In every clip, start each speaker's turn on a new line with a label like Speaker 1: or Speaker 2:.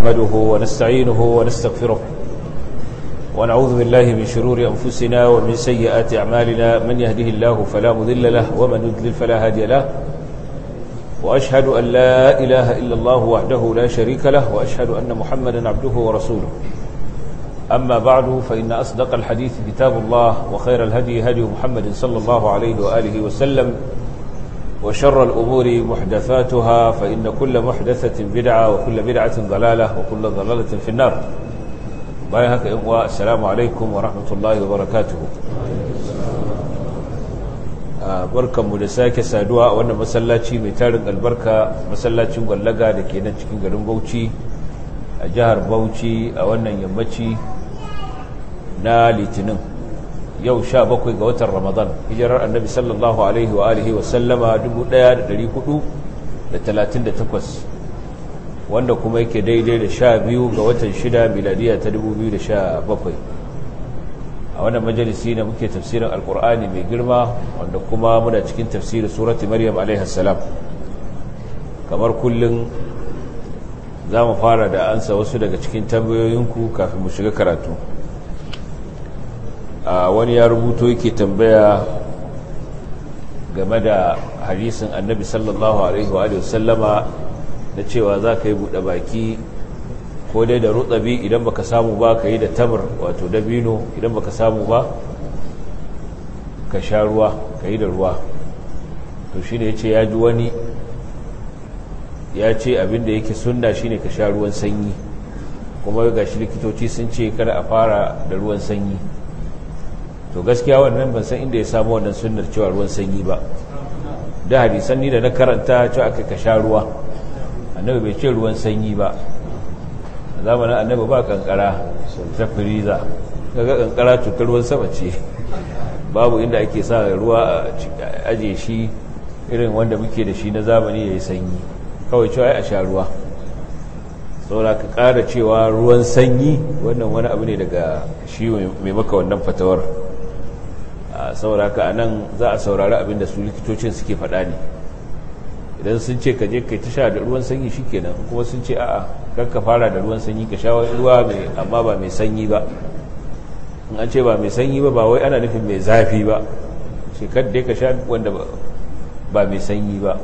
Speaker 1: نحمده ونستعينه ونستغفره ونعوذ بالله من شرور أنفسنا ومن سيئات أعمالنا من يهده الله فلا مضل له ومن يضلل فلا هادي له وأشهد أن لا إله إلا الله وحده لا شريك له وأشهد أن محمدا عبده ورسوله أما بعد فإن أصدق الحديث كتاب الله وخير الهدي هدي محمد صلى الله عليه وآله وسلم وشر الأمور محدثاتها فإن كل محدثة بدعة وكل بدعة ضلالة وكل ضلالة في النار. بايهك إخوة السلام عليكم ورحمة الله وبركاته. barkan mu da sake saduwa a wannan masallaci mai tarin albarka, masallacin Gwallaga da ke nan cikin garin Bauchi a jihar Bauchi a wannan yammaci na Litinin yau 17 ga watan Ramadan, hijirar Annabi sallallahu alaihi wa alihi wa sallama 1438, wanda kuma yake daidai da 12 ga watan 6 miladiya ta 2017. A wannan majalisi ne muke tafsirin Alkur'ani mai girma, wanda kuma muna cikin tafsirin surati Maryam alaiha salam. Kamar kullun za mu fara da ansa wasu daga cikin tambayoyinku kafin mu shiga karatu. Wani ya rubuto yake tambaya game da hadisin Annabi sallallahu alaihi wa sallama da cewa za ka yi buɗe baki ko dai da rutsabi idan baka samu ba ka yi da tamar wato dabino, idan baka samu ba ka sha ruwa, ka yi da ruwa. to shi ne ya ce ya ji wani ya ce abinda yake sunna shi ne ka sha ruwan sanyi, kuma ga shi likitoci sun ce kada a fara da ruwan sanyi. to gaskiya wannan ban san inda ya samu wannan sunnar cewa ruwan sanyi ba. da hadisan ni da na karanta cewa aka ka sha ruwa, annabi bai ce ruwan sanyi ba. zamanin annabi ba kankara ta firiza, kaga kankara cutar ruwan sama ce, babu inda ake sa ruwa a aje shi irin wanda muke da shi na zamani yayi sanyi, kawai cewa a sha ruwa. saboda ka ƙara cewa ruwan sanyi wannan wani abu ne daga shi mai maka wannan fatawar. saboda ka anan za a saurari abinda su likitocin suke faɗa ne. idan sun ce ka je kai ta sha da ruwan sanyi shikenan, kuma sun ce a'a kar ka fara da ruwan sanyi, ka sha ruwa mai amma ba mai sanyi ba. in an ce ba mai sanyi ba ba wai ana nufin mai zafi ba, shi kar dai ka sha wanda ba mai sanyi ba.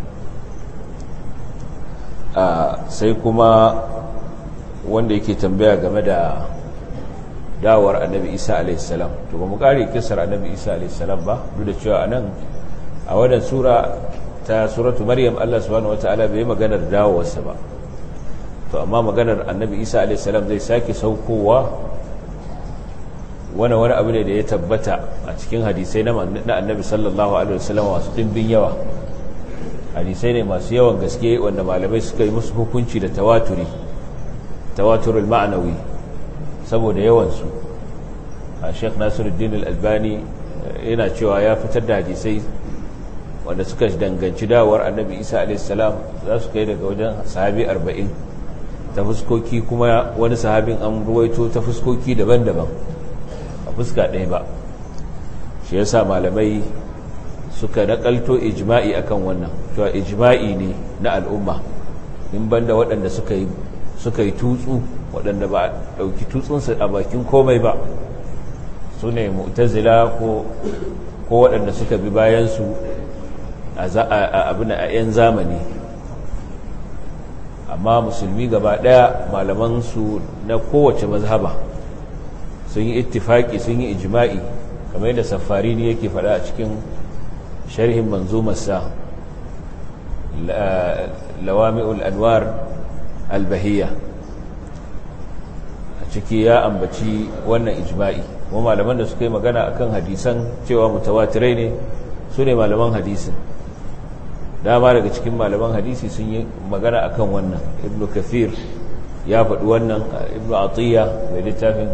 Speaker 1: sai kuma wanda yake tambaya game da dawar Annabi Isa alaihi salam. to ba mu kare kisar Annabi Isa alaihi salam ba, duk da cewa anan a wannan sura ta suratu Maryam Allah subhanahu wataala bai maganar dawowarsa ba. to amma maganar Annabi Isa alaihi salam zai sake saukowa, wani abu ne da ya tabbata a cikin hadisai na Annabi sallallahu alaihi wasallam masu dimbin yawa. hadisai ne masu yawan gaske wanda malamai suka yi musu hukunci da tawaturul ma'anawi saboda yawansu. Sheikh Nasiruddin Al-Albani yana cewa ya fitar da hadisai wanda suka danganci dawowar Annabi Isa a.s. za su kai daga wajen sahabi 40 ta fuskoki, kuma wani sahabin an ruwaito ta fuskoki daban-daban a fuska ɗaya ba. shi yasa malamai suka nakalto ijma'i akan wannan, cewa ijma'i ne na al'umma, in banda waɗanda suka yi tutsu, waɗanda ba a ɗauki tutsunsa a bakin komai ba, su ne mu'tazila ko waɗanda suka bi bayansu abin a 'yan zamani. amma musulmi gaba ɗaya malamansu na kowace mazhaba sun yi ittifaki, sun yi ijma'i, kamar yadda Safarini yake faɗa a cikin sharhin manzumarsa lawami'ul anwar albahiyya. a ciki ya ambaci wannan ijma'i, kuma malaman da suka yi magana akan hadisan cewa mutawatirai ne su ne malaman hadisin. dama daga cikin malaman hadisi sun yi magana akan wannan. Ibn Kathir ya faɗi wannan, Ibn Atiyya mai littafin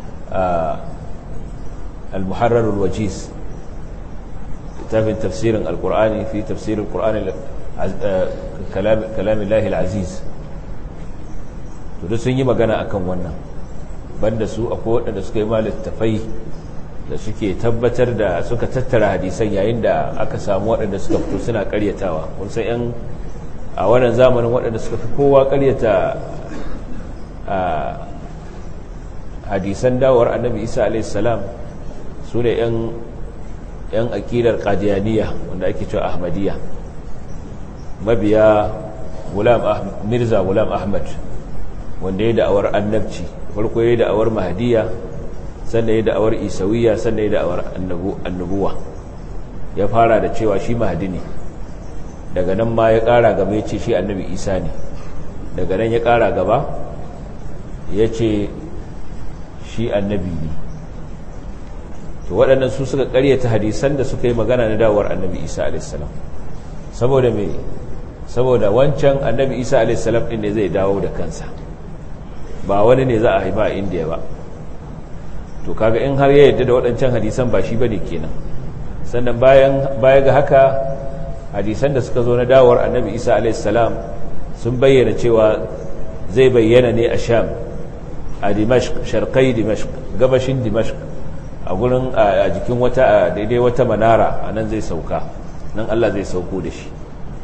Speaker 1: al-Muharrar al-Wajiz, littafin tafsirin al-Qur'ani fi tafsirin al-Qur'ani kalamillahi al-aziz. to duk sun yi magana akan wannan. banda su akwai waɗanda suka yi ma littafai da suke tabbatar da suka tattara hadisan yayin da aka samu waɗanda suka fito suna ƙaryatawa. kun san a wannan zamanin waɗanda suka fi kowa ƙaryata hadisan dawowar annabi isa alaihissalam su ne 'yan akidar qadiyaniya wanda ake cewa ahmadiyya, mabiya mirza gulam ahmad, wanda ya da'awar annabci. Farko ya da'awar mahdiya, sannan ya da'awar isawiyya, sannan ya da'awar annubuwa. Ya fara da cewa shi mahdi ne, daga nan ma ya ƙara gaba ya ce shi annabi isa ne, daga nan ya ƙara gaba ya ce shi annabi ne. to waɗannan su suka ƙaryata hadisan da suka yi magana na dawowar annabi isa alaihissalam. saboda me? saboda wancan annabi isa alaihissalam ɗin ne zai dawo da kansa, ba wani ne za a haifa a indiya ba. to kaga in har ya yadda da waɗancan hadisan ba shi ba ne kenan. sannan baya ga haka hadisan da suka zo na dawowar annabi isa alaihissalam sun bayyana cewa zai bayyana ne a sham, a dimashq, sharqai dimashq, gabashin dimashq, a gurin a jikin wata daidai wata manara, a nan zai sauka, nan Allah zai sauko da shi.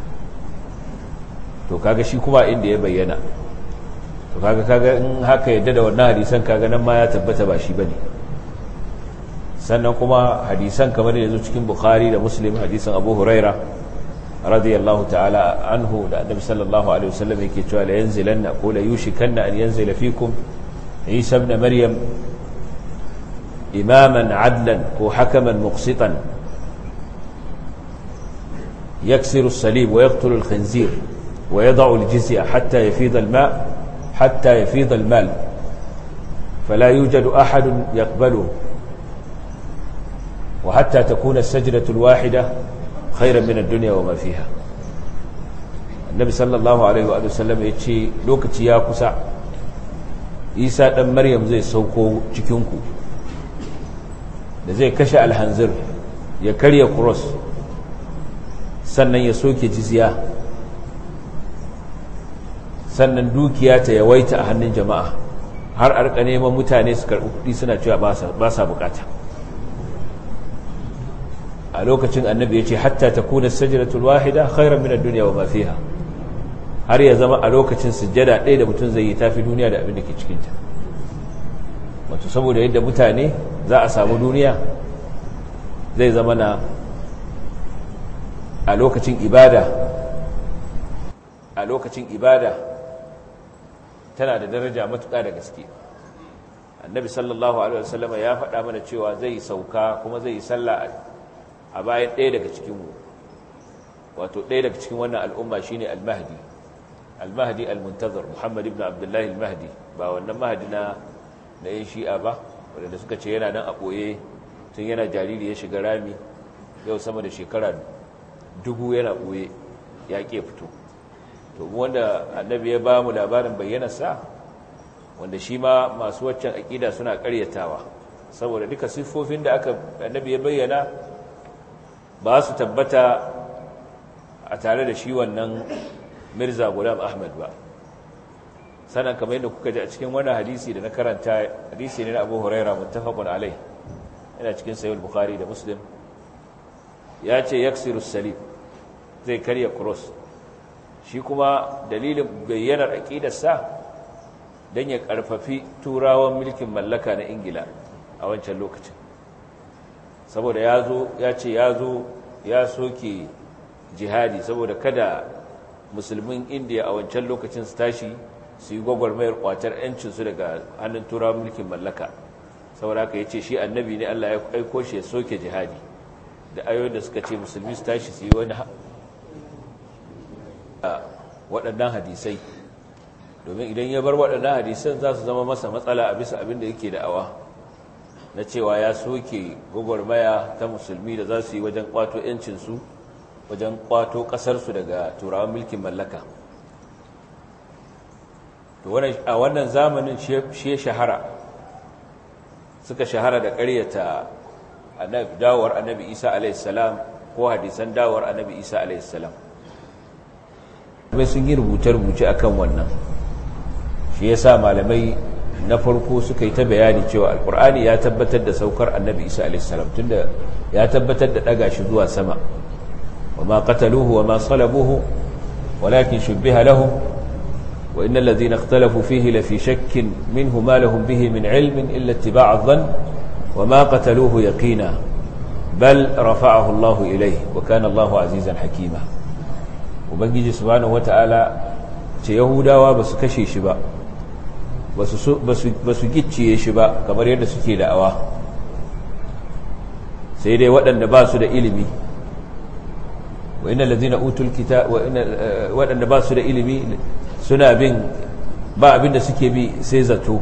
Speaker 1: to kaga shi kuma inda ya bayyana, to kaga in haka yadda da wannan hadisan, kaga nan ma ya tabbata ba shi bane. sannan kuma hadisan kamar da yazo cikin Bukhari da Muslim, hadisan Abu Huraira radiyallahu ta'ala anhu da Annabi sallallahu alaihi wasallam yake cewa la yanzilanna ko la yushikanna an yanzila fikum Isa ibn Maryam imaman adlan ko hakaman muqsitan yaksiru as-salib wa yaqtulu al-khinzir wa yad'u al-jizya hatta yafida al-ma' hatta yafida al-mal fala yujadu ahadun yaqbaluhu wa hatta takuna as-sajdatu al-wahida khairan min ad-dunya wa ma fiha. Annabi sallallahu alaihi wa sallam yace lokaci ya kusa, Isa dan Maryam zai sauko cikin ku, da zai kashe alhanzir, ya karya cross, sannan ya soke jizya, sannan dukiya ta yawaita a hannun jama'a, har arka neman mutane su karɓi kuɗi suna cewa ba sa bukata. a lokacin annabi ya ce hatta ta kuna sajiratul wahida khairan min ad-dunya wa ma fiha, har ya zama a lokacin sujjada ɗaya da mutum zai yi tafi duniya da abin da ke cikinta. wato saboda yadda mutane za a samu duniya, zai zama na a lokacin ibada tana da daraja matuƙa da gaske. Annabi sallallahu alaihi wasallam ya faɗa mana cewa zai sauka kuma zai yi sallah a bayan ɗaya daga cikinmu, wato ɗaya daga cikin wannan al'umma shine al-mahdi al-muntazir, Muhammad ibn Abdullahi al-mahdi, ba wannan mahdi na yin shi'a ba, wanda suka ce yana nan a ɓoye tun yana jariri ya shiga rami, yau sama da shekara 1000 yana ɓoye ya ke fito. to wanda annabi ya ba mu labarin bayyanarsa, wanda shi ma masu waccan aƙida suna ƙaryatawa, saboda duka siffofin da annabi ya bayyana ba su tabbata a tare da shi wannan Mirza Ghulam Ahmad ba. Sannan kamar yadda kuka ji a cikin wannan hadisi da na karanta, hadisi ne na Abu Huraira muttafaqun alai, yana cikin Sahih Bukhari da Muslim, ya ce yaksiru salib, zai karya cross. Shi kuma dalilin bayyanar aqidarsa dan ya karfafi turawan mulkin mallaka na Ingila a wancan lokacin, saboda ya soke jihadi, saboda kada musulmin indiya a wancan lokacin su tashi su yi gwagwarmayar kwatar 'yancinsu daga hannun turawan mulkin mallaka. saboda haka ya ce shi annabi ne, Allah ya aiko shi ya soke jihadi, da ayoyin da suka ce musulmi su tashi su yi wani waɗannan hadisai, domin idan ya bar waɗannan hadisan za su zama masa matsala a bisa abin da yake da'awa na cewa ya soke gwagwarmaya ta musulmi da za su yi wajen kwato 'yancinsu, wajen kwato ƙasarsu daga turawan mulkin mallaka. a wannan zamanin shi shahara, suka shahara da ƙaryata dawowar annabi isa alaihissalam ko hadisan dawowar annabi isa alaihissalam. sun yi rubuce-rubuce akan wannan, shi yasa malamai na farko suka yi ta bayani cewa alkur'ani ya tabbatar da saukar annabi isa alaihissalam, tunda ya tabbatar da daga shi zuwa sama, wa ma qataluhu wa ma salabuhu walakin shubbiha lahum wa innal ladhina ikhtalafu fihi lafi shakkin minhu ma lahum bihi min ilmin illa ittiba'a adh-dhann wa ma qataluhu yaqina bal rafa'ahu Allah ilayhi wa kana Allah azizan hakima. Ubangiji subhanahu wata'ala ce yahudawa basu kashe shi ba, basu gicciye shi ba kamar yadda suke da'awa, sai dai waɗanda ba su da ilimi. wa innal ladhina utul kitab waɗanda ba su da ilimi suna bin ba abinda suke bi sai zato.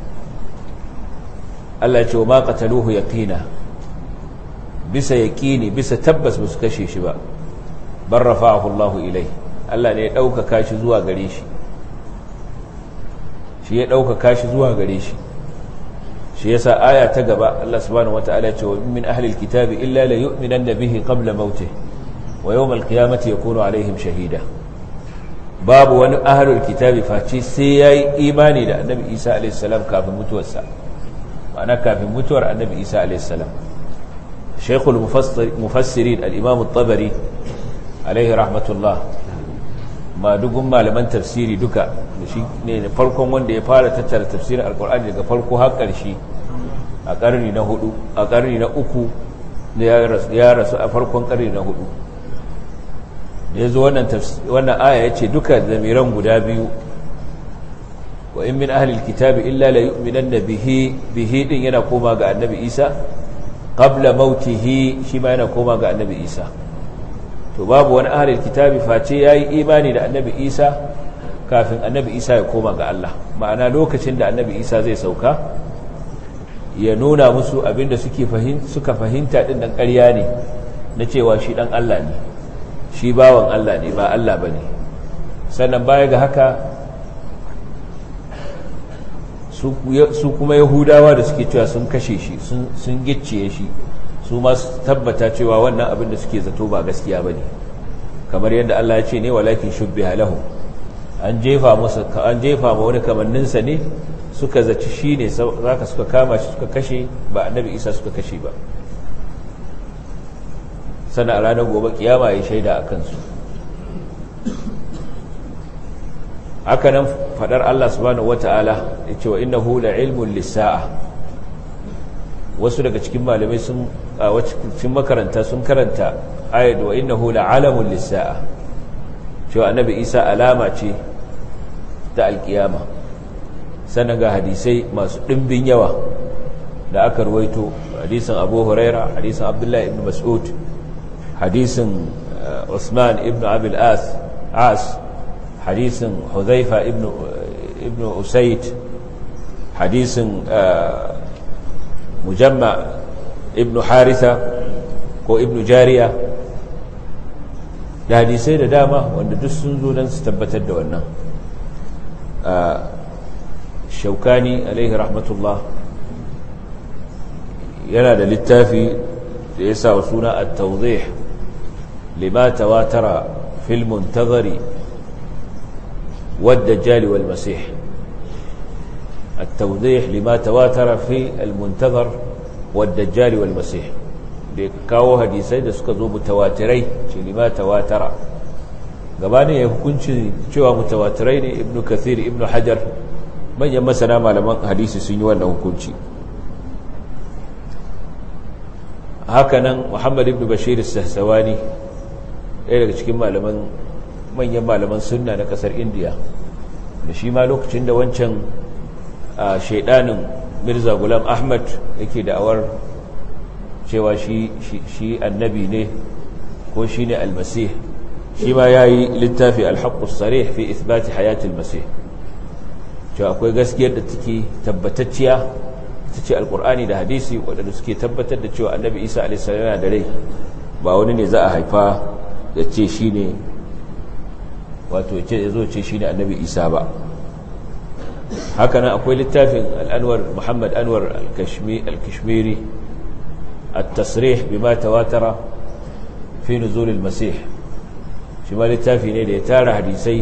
Speaker 1: Allah ya ce wa ma qataluhu yaqina, bisa yaqini bisa tabbas ba su kashe shi ba, bar rafa'ahu Allahu ilai, Allah ne ya ɗaukaka shi zuwa gare shi, shi ya ɗaukaka shi zuwa gare shi. shi yasa aya ta gaba Allah subhanahu wataala ya ce wa min ahli alkitabi illa la yu'minanna bihi qabla mautih wa yawm alqiyamati yakunu alaihim shahida. babu wani ahlul kitabi face sai yayi imani da annabi Isa alayhi salam kafin mutuwarsa, ma'ana kafin mutuwar annabi Isa alayhi salam. shaykhul mufassirin al-imam at-tabari alayhi rahmatullah, madugun malaman tafsiri duka da shi ne farkon wanda ya fara tattara tafsirin alkur'ani daga farko har ƙarshe a ƙarni na 4 a ƙarni na 3 da ya rasu a farkon ƙarni na 4. da ya zo wannan aya ya ce duka zamiran guda biyu, wa in min ahlil kitabi illa la yu'minanna bihi din yana koma ga annabi Isa qabla mautihi, shi ma yana koma ga annabi Isa. to babu wani ahlul kitabi face yayi imani da annabi Isa kafin annabi Isa ya koma ga Allah, ma'ana lokacin da annabi Isa zai sauka ya nuna musu abinda suka fahimta din dan ƙarya ne, na cewa shi dan Allah ne, shi bawan Allah ne ba Allah bane. sannan baya ga haka su kuma yahudawa da suke cewa sun kashe shi sun gicciye shi, su ma tabbata cewa wannan abin da suke zato ba gaskiya bane, kamar yadda Allah ya ce ne walakin shubbiha lahum, an jefa ma wani kamanninsa ne suka zaci shine zaka suka kama shi suka kashe, ba annabi Isa suka kashe ba. sana a ranar gobe kiyama ya shaida akan su. haka nan fadar Allah subhanahu wataala yace wa innahu la ilmun lis-sa'a, wasu daga cikin malamai cikin makaranta sun karanta ayat wa innahu la'alamun lis-sa'a, cewa annabi Isa alama ce ta alkiyama. sannan ga hadisai masu ɗimbin yawa da aka ruwaito, hadisin Abu Huraira, hadisin Abdullah ibn Mas'ud, hadisin Usman ibn Abi al-As, hadisin Hudhaifa ibn Usayd, hadisin Mujamma ibn Haritha ko ibn Jariya, da hadisai da dama wanda duk sun zo don su tabbatar da wannan. Shaukani alaihi rahmatullah yana da littafi da ya sa wa suna at-tawdih lima tawatara fil muntazari wad-dajjal wal masih. التوضيح لما تواتر في المنتظر والدجال والمسيح, da kawo hadisai da suka zo mutawatirai ce lima tawatara, gabanin ya hukunci cewa mutawatirai ne. Ibn Kathir, Ibn Hajar, manyan masana malaman hadisi sun yi wannan hukunci. hakanan Muhammad ibn Bashir as-Sahsawani, ɗaya daga cikin manyan malaman sunna na ƙasar Indiya, da shi ma lokacin da wancan shaidanin Mirza Gulam Ahmad yake da'awar cewa shi annabi ne ko shi ne almasih, shi ma ya yi littafi alhaƙus sarih fi ithbati hayatul masih, cewa akwai gaskiyar da take tabbatacciya ta ce alƙur'ani da hadisi waɗanda suke tabbatar da cewa annabi Isa a.s. yana da rai, ba wani ne za a haifa ya ce shi ne, wato ya zo ce shi ne annabi Isa ba. hakanan akwai littafin al'anwar Muhammad Anwar al-Kashmiri at-tasrih bima tawatara fi nuzul al-masih, shi ma littafi ne da ya tara hadisai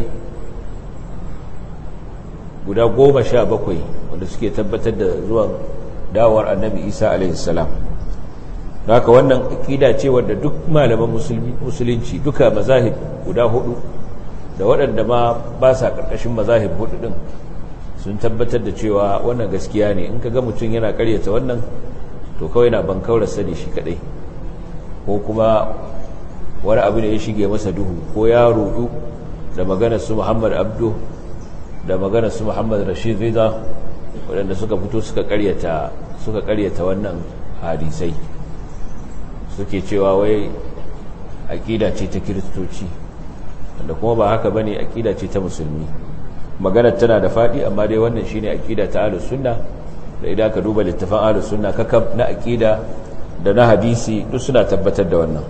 Speaker 1: guda 17 wanda suke tabbatar da zuwan dawowar annabi Isa alaihi salam. haka wannan aqida ce wanda duk malaman musulunci duka mazahib guda 4 da waɗanda ma ba sa ƙarƙashin mazahib hudu ɗin sun tabbatar da cewa wannan gaskiya ne. In ka ga mutum yana ƙaryata wannan to kawai na bankaurarsa ne shi kaɗai, ko kuma wani abu ne ya shige masa duhu, ko ya rudu da maganar su Muhammad Abdu da maganar su Muhammad Rashid Rida waɗanda suka fito suka ƙaryata wannan hadisai, suke cewa wai aƙida ce ta kiristoci, da kuma ba haka bane, aƙida ce ta musulmi. Maganar tana da faɗi, amma dai wannan shine aƙida ta ahlus sunna. Da idan ka duba littafin ahlus sunna kakab na aƙida da na hadisi duk suna tabbatar da wannan.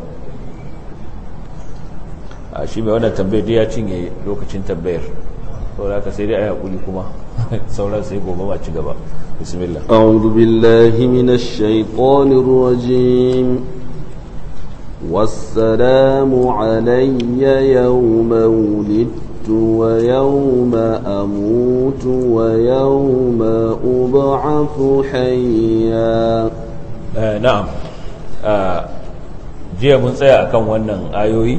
Speaker 1: A shi mai wannan tambayar dai ya cinye lokacin tambayar, saboda haka sai dai ayi hakuri kuma sauran sai gobe ma ci gaba. Bismillah.
Speaker 2: A'udhu billahi minash shaitanir rajim. Wassalamu alayya yawma wulidtu wa yawma amutu wa yawma ub'athu hayya.
Speaker 1: Na'am. Jiya mun tsaya akan wannan ayoyi.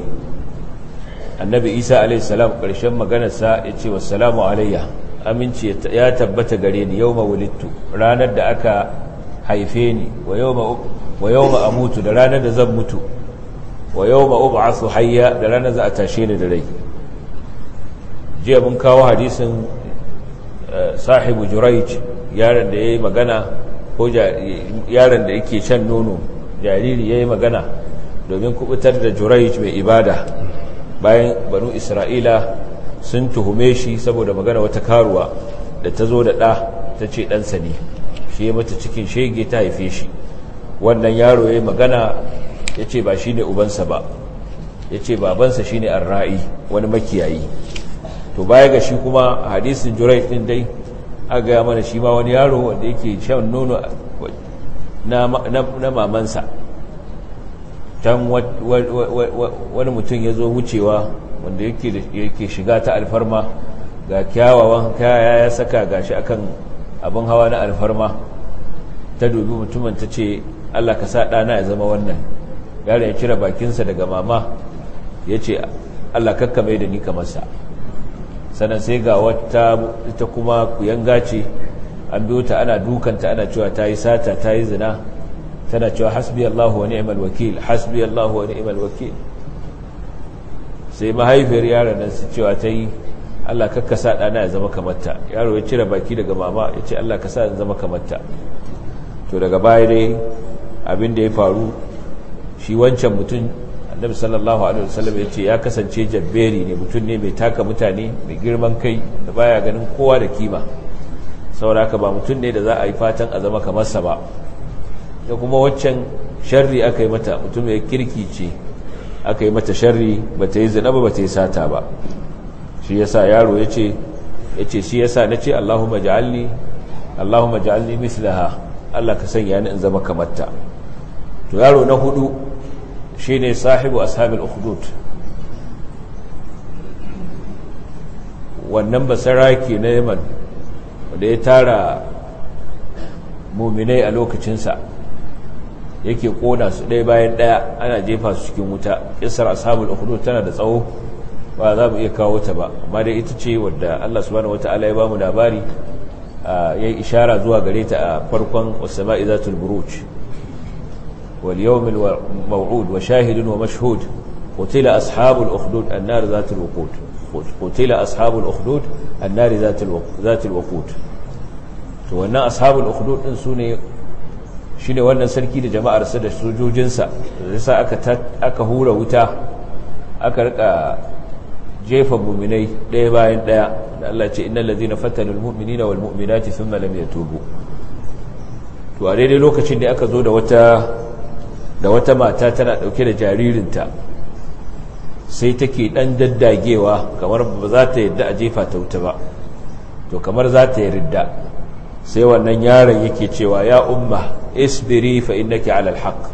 Speaker 1: Annabi Isa alayhi salam ƙarshen maganarsa ya ce wassalamu alayya, aminci ya tabbata gare ni yawma wulidtu, ranar da aka haife ni, wa yawma amutu, da ranar da zan mutu, wa yawma ub'athu hayya, da ranar za a tashe ni da rai. Jiya mun kawo hadisin sahibu Jurayj, yaron da yayi magana, ko yaron da yake shan nono, jariri yayi magana domin kubutar da Jurayj mai ibada, bayan banu Isra'ila sun tuhume shi saboda magana wata karuwa da ta zo da ɗa ta ce ɗansa ne, shi ya mata cikin shege ta haife shi. Wannan yaro ya yi magana ya ce ba shi ne ubansa ba, ya ce babansa shi ne arra'i, wani makiyayi. To baya ga shi kuma hadisin Jurayj ɗin dai a gaya mana shi ma wani yaro wanda yake shan nono na mamansa. Can wani mutum ya zo wucewa wanda yake shiga ta alfarma, ga kyawawan kaya ya saka gashi akan abin hawa na alfarma. Ta dubi mutumin ta ce Allah ka sa ɗana ya zama wannan. Yaron ya cire bakinsa daga mama ya ce Allah kakkame da ni kamarsa. Sannan sai ga wata ita kuma kuyanga ce, an biyo ta ana dukanta ana cewa ta yi sata, ta yi zina, tana cewa hasbi Allahu wa ni'mal wakil, hasbi Allahu wa ni'mal wakil. Sai mahaifiyar yaron nan su cewa ta yi Allah kakka sa ɗana ya zama kamarta. Yaro ya cire baki daga mama ya ce Allah ka sa ya zama kamarta. To daga baya dai abin da ya faru, shi wancan mutum Annabi sallallahu alaihi wasallam ya ce ya kasance jabberi ne, mutum ne mai taka mutane, mai girman kai, da baya ganin kowa da kima. Saboda haka ba mutum ne da za a yi fatan a zama kamarsa ba. Da kuma waccan sharri aka yi mata, mutum ya kirki ce, aka yi mata sharri, ba ta yi zina ba ta yi sata ba. Shi yasa yaro ya ce shi yasa na ce Allahumma ja'alni mislaha, Allah ka sanya ni in zama kamarta. To yaro na hudu shine sahibu ashabil ukhdud, wannan basaraki na Yaman wanda ya tara muminai a lokacinsa, yake kona su ɗaya bayan ɗaya, ana jefa su cikin wuta. Kissar ashabul ukhdud tana da tsawo, ba za mu iya kawo ta ba, amma dai ita ce wadda Allah subhanahu wataala ya ba mu labari, ya yi ishara zuwa gare ta a farkon was-sama'i zatul buruj wal yawmil maw'ud wa shahidun wa mashhud qutila ashabul ukhdud an-nar zatul waqud, qutila ashabul ukhdud an-nar zatul waqud. To wannan ashabul ukhdud din sune shine wannan sarki da jama'arsa da sojojinsa, da sa aka hura wuta, aka rika jefa mu'minai ɗaya bayan ɗaya, da Allah ce innal ladhina fatanul mu'minina wal mu'minati thumma lam yatubu. To a daidai lokacin da aka zo da wata mata tana dauke da jaririnta, sai take dan daddagewa kamar ba za ta yadda a jefa ta wuta ba, to kamar za ta yarda. Sai wannan yaron yake cewa ya umma isbiri fa innaki ala alhaq,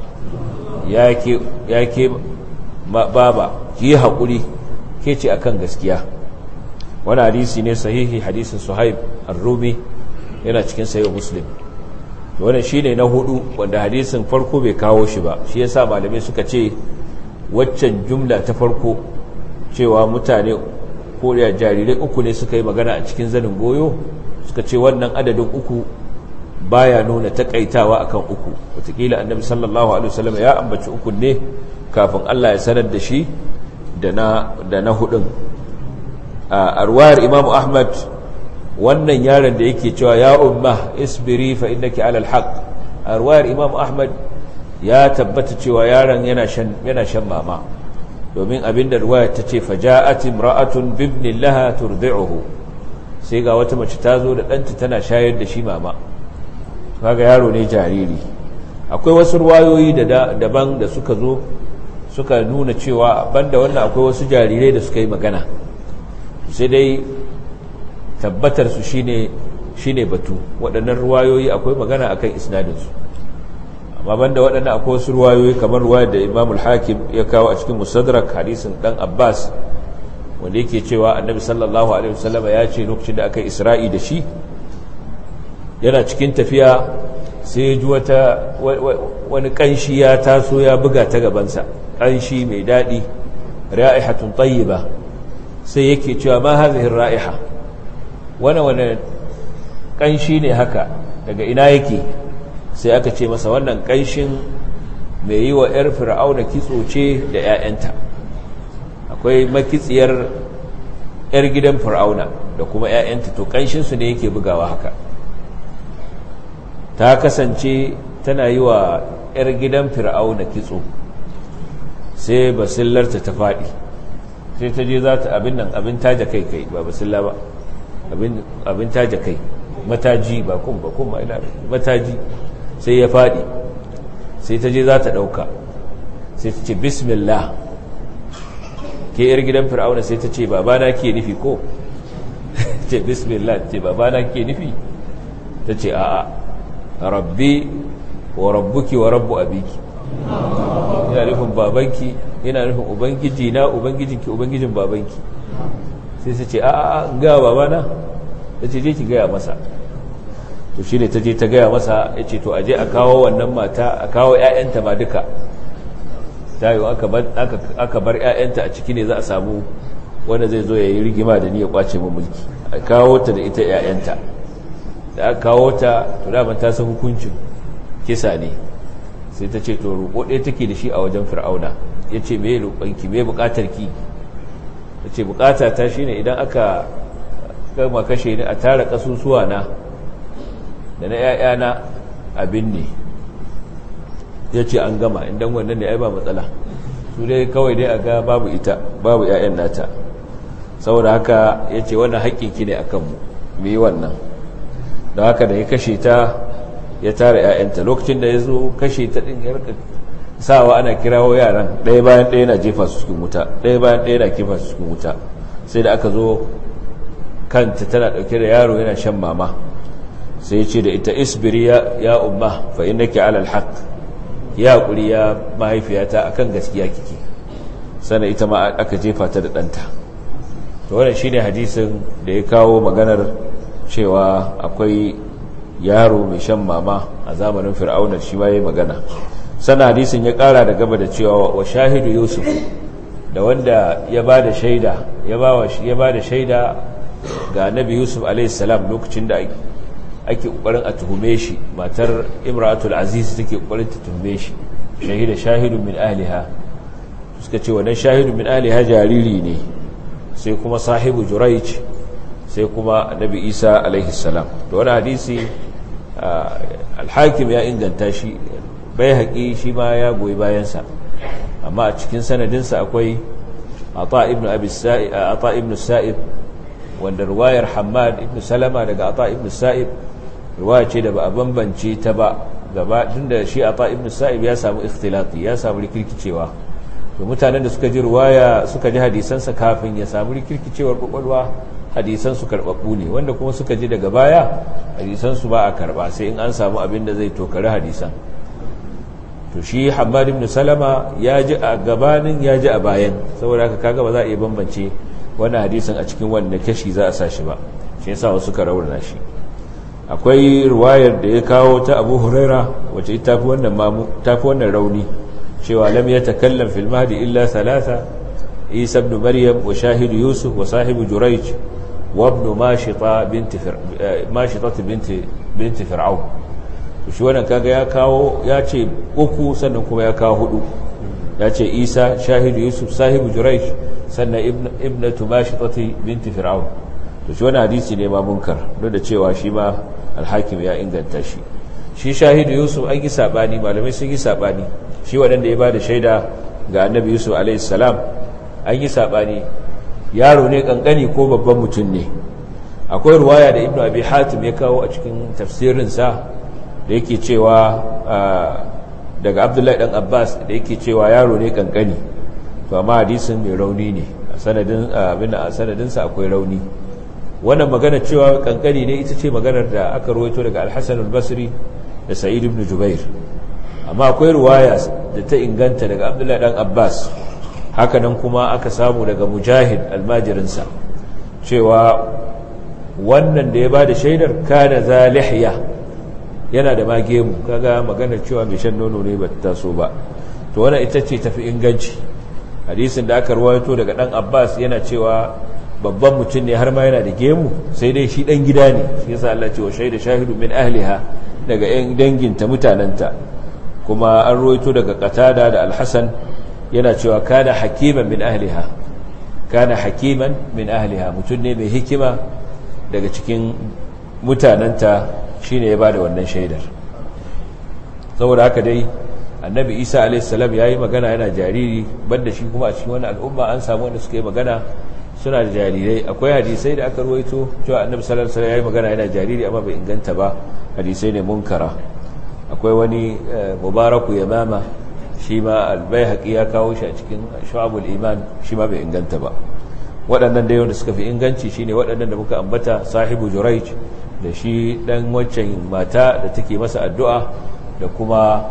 Speaker 1: yake baba ki hakuri, ke ce akan gaskiya. Wani hadisi ne sahihi, hadisin Suhaib ar-Rumi, yana cikin sahih Muslim. Wannan shine na hudu wanda hadisin farko bai kawo shi ba. Shi yasa malamai suka ce waccan jumla ta farko cewa mutane ko da jarirai uku ne suka yi magana a cikin zanin goyo, suka ce wannan adadin uku baya nuna takaitawa akan uku. Wataƙila annabi sallallahu alaihi wasallam ya ambaci uku ne kafin Allah ya sanar da shi da na hudun. A ruwayar Imam Ahmad, wannan yaron da yake cewa ya umma isbiri fa innaki alal haqq, a ruwayar Imam Ahmad ya tabbata cewa yaron yana shan mama, domin abinda ruwayar ta ce faja'at imra'atun bibnin laha turdi'uhu, sai ga wata mace ta zo da ɗanta tana shayar da shi mama, kaga yaro ne jariri. Akwai wasu ruwayoyi daban da suka zo suka nuna cewa banda wannan akwai wasu jarirai da suka yi magana, sai dai tabbatar su shine batu. Waɗannan ruwayoyi akwai magana akan isnadinsu, amma banda waɗannan akwai wasu ruwayoyi kamar ruwayar da Imam al-Hakim ya kawo a cikin Mustadrak, hadisin dan Abbas wanda yake cewa annabi sallallahu alaihi wasallam ya ce lokacin da aka Isra'i da shi, yana cikin tafiya sai ya ji wani kanshi ya taso ya buga ta gabansa, kanshi mai daɗi, ra'ihatun tayyiba. Sai yake cewa ma hadhihi ra'iha, wani kanshi ne haka, daga ina yake? Sai aka ce masa wannan kanshin mai yi wa 'yar fir'auna kitso ce da 'ya'yanta. Akwai makitsiyar 'yar gidan fir'auna da kuma 'ya'yanta, to kanshinsu ne yake bugawa haka. Ta kasance tana yi wa 'yar gidan fir'auna kitso, sai basillarta ta faɗi, sai ta je za ta abin taja kai ba basilla ba, abin taja kai, mataji ba kuma ina mataji, sai ya faɗi, sai ta je za ta ɗauka, sai ta ce bismillah. Ke 'yar gidan fir'auna sai ta ce babana ke nufi ko? ce bismillah, ce babana ke nufi? Ta ce a'a, rabbi wa rabbuki wa rabbu abiki, yana nufin babanki, yana nufin ubangiji na, ubangijinki, ubangijin babanki. Sai su ce a'a ga babana. Ta ce je ki gaya masa. To shi ne ta je ta gaya masa, ya ce to aje a kawo wannan mata, a kawo 'ya'yanta ma duka. Ta yi aka bar 'ya'yanta a ciki ne za a samu wanda zai zo ya yi rigima da ni ya kwace mu mulki. A kawo ta da ita 'ya'yanta, da aka kawo ta, to daman ta san hukuncin kisa ne. Sai ta ce to roƙo ɗaya take da shi a wajen fir'auna. Ya ce me roƙonki, me buƙatarki? Ta ce buƙata ta shi ne idan aka gama kashe ni a tara ƙasusuwa na da na 'ya'yana abin ne. Ya ce an gama, indan wannan ne ai ba matsala, su dai kawai dai a ga babu ita, babu 'ya'yan nata. Saboda haka ya ce wannan haƙƙinki ne a kanmu, mu yi wannan. da haka da ya kashe ta ya tara 'ya'yanta. Lokacin da ya zo kashe ta ɗin ya rika sawa ana kirawo yaran ɗaya bayan ɗaya na jefa su cikin wuta, ɗaya bayan ɗaya na jefa su cikin wuta. Sai da aka zo kanta tana ɗauke da yaro yana shan mama, sai ce da ita isbiri ya umma fa innaki ala alhaq, ya hakuri ya mahaifiyata akan gaskiya kike. Sana ita ma aka jefa ta da ɗanta. To wannan shine hadisin da ya kawo maganar cewa akwai yaro mai shan mama a zamanin fir'auna, shi ma yayi magana. Sana hadisin ya kara da gaba da cewa wa shahidu yusuf, da wanda ya bada shaida ya bada shaida ga annabi yusuf alayhi salam lokacin da ake kokarin a tuhume shi, matar imratul aziz take kokarin ta tuhume shi. Shahida shahidun min ahliha, suka ce wannan shahidun min ahliha jariri ne, sai kuma sahibu jurayj, sai kuma annabi isa alayhi salam. da wani hadisi al-hakim ya inganta shi, baihaqi shi ma ya goyi bayansa, amma a cikin sanadinsa akwai ata ibn sa'ib, wanda ruwayar Hammad ibn Salama daga Ata ibn Sa'ib ruwaya ce da ba a bambance ta ba gaba, tunda shi Ata ibn Sa'ib ya samu ikhtilati, ya samu rikirkicewa. To mutanen da suka ji ruwaya suka ji hadisansa kafin ya samu rikirkicewar kwakwalwa, hadisan su karbabbu ne, wanda kuma suka ji daga baya hadisan su ba a karba, sai in an samu abin da zai tokari hadisan. To shi Hammad ibn Salama ya ji a gabanin, ya ji a bayan, saboda haka kaga ba za a iya bambance wannan hadisin a cikin wanda kashi za a sashi ba, shi yasa wasu ka rauna shi. Akwai riwayar da ya kawo ta Abu Huraira wacce ita tafi wannan rauni, cewa lam yatakallam fil mahdi illa thalatha Isa ibn Maryam wa shahidu Yusuf wa sahibu Jurayj wa ibn Mashita binti Fir'aun. Shi wannan kaga ya ce uku sannan kuma ya kawo hudu. Ya ce Isa, shahidu Yusuf, sahibu Jurayj, sannan ibnatu Mashitati binti Fir'aun. To shi wannan hadisi ne ma munkar, duk da cewa shi ma al-Hakim ya inganta shi. Shi shahidu Yusuf an yi sabani, malamai sun yi sabani. Shi wadanda ya bada shaida ga Annabi Yusuf alaihi salam an yi sabani, yaro ne kankani ko babban mutum ne. Akwai ruwaya da Ibn Abi Hatim ya kawo a cikin tafsirinsa da yake cewa daga Abdullahi dan Abbas da yake cewa yaro ne kankani, to amma hadisin mai rauni ne, a sanadinsa akwai rauni. Wannan magana cewa kankani ne ita ce maganar da aka rawaito daga Al-Hasan al-Basri da Sa'id ibn Jubair, amma akwai ruwaya da ta inganta daga Abdullahi dan Abbas, hakanan kuma aka samu daga Mujahid almajirinsa cewa wannan da ya bada shaidar kana zalihya, yana da magemu. Kaga maganar cewa mai shan nono ne ba ta so ba, to wannan ita ce tafi inganci. Hadisin da aka rawaito daga dan Abbas yana cewa babban mutum ne har ma yana da gemu, sai dai shi dan gida ne, shi yasa Allah ce wa shaida shahidu min ahliha, daga yan danginta mutananta. Kuma an rawaito daga Qatada da Al-Hasan yana cewa kana hakiman min ahliha, kana hakiman min ahliha, mutum ne mai hikima daga cikin mutananta, shine ya bada wannan shaidar. Saboda haka dai Annabi Isa alayhi salam yayi magana yana jariri, banda shi kuma a cikin wannan al'umma an samu wanda suka yi magana suna da jarirai. Akwai hadisai da aka ruwaito cewa Annabi sallallahu alaihi wasallam yayi magana yana jariri, amma bai inganta ba, hadisai ne munkara. Akwai wani Mubaraku Yamama, shi ma al-Baihaqi ya kawo shi a cikin Shu'abul Iman, shi ma bai inganta ba. Waɗannan da wanda suka fi inganci shine waɗannan da muka ambata, sahibu Jurayj da shi dan waccan mata da take masa addu'a, da kuma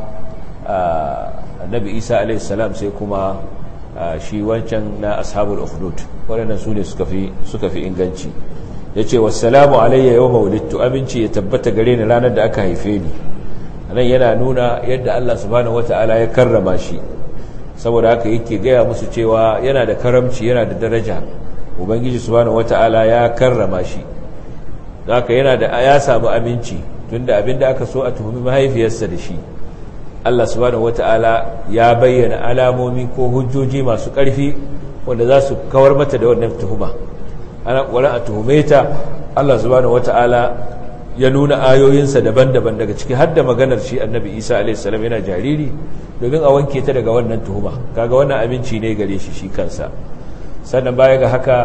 Speaker 1: Annabi Isa alayhi salam, sai kuma shi wancan na ashabul ukhdud. Waɗannan su ne suka fi inganci. Yace wassalamu alayya yawma wulidtu, aminci ya tabbata gare ni ranar da aka haife ni. Nan yana nuna yadda Allah subhanahu wataala ya karrama shi, saboda haka yake gaya musu cewa yana da karamci, yana da daraja. Ubangiji subhanahu wataala ya karrama shi, haka ya samu aminci, tunda abinda aka so a tuhumi mahaifiyarsa da shi, Allah subhanahu wataala ya bayyana alamomi ko hujjoji masu ƙarfi wanda za su kawar mata da wannan tuhuma. Ana ƙoƙarin a tuhume ta, Allah subhanahu wataala ya nuna ayoyinsa daban-daban, daga ciki har da maganar shi Annabi Isa alayhi salam yana jariri, domin a wanke ta daga wannan tuhuma. Kaga wannan aminci ne gare shi kansa. Sannan baya ga haka,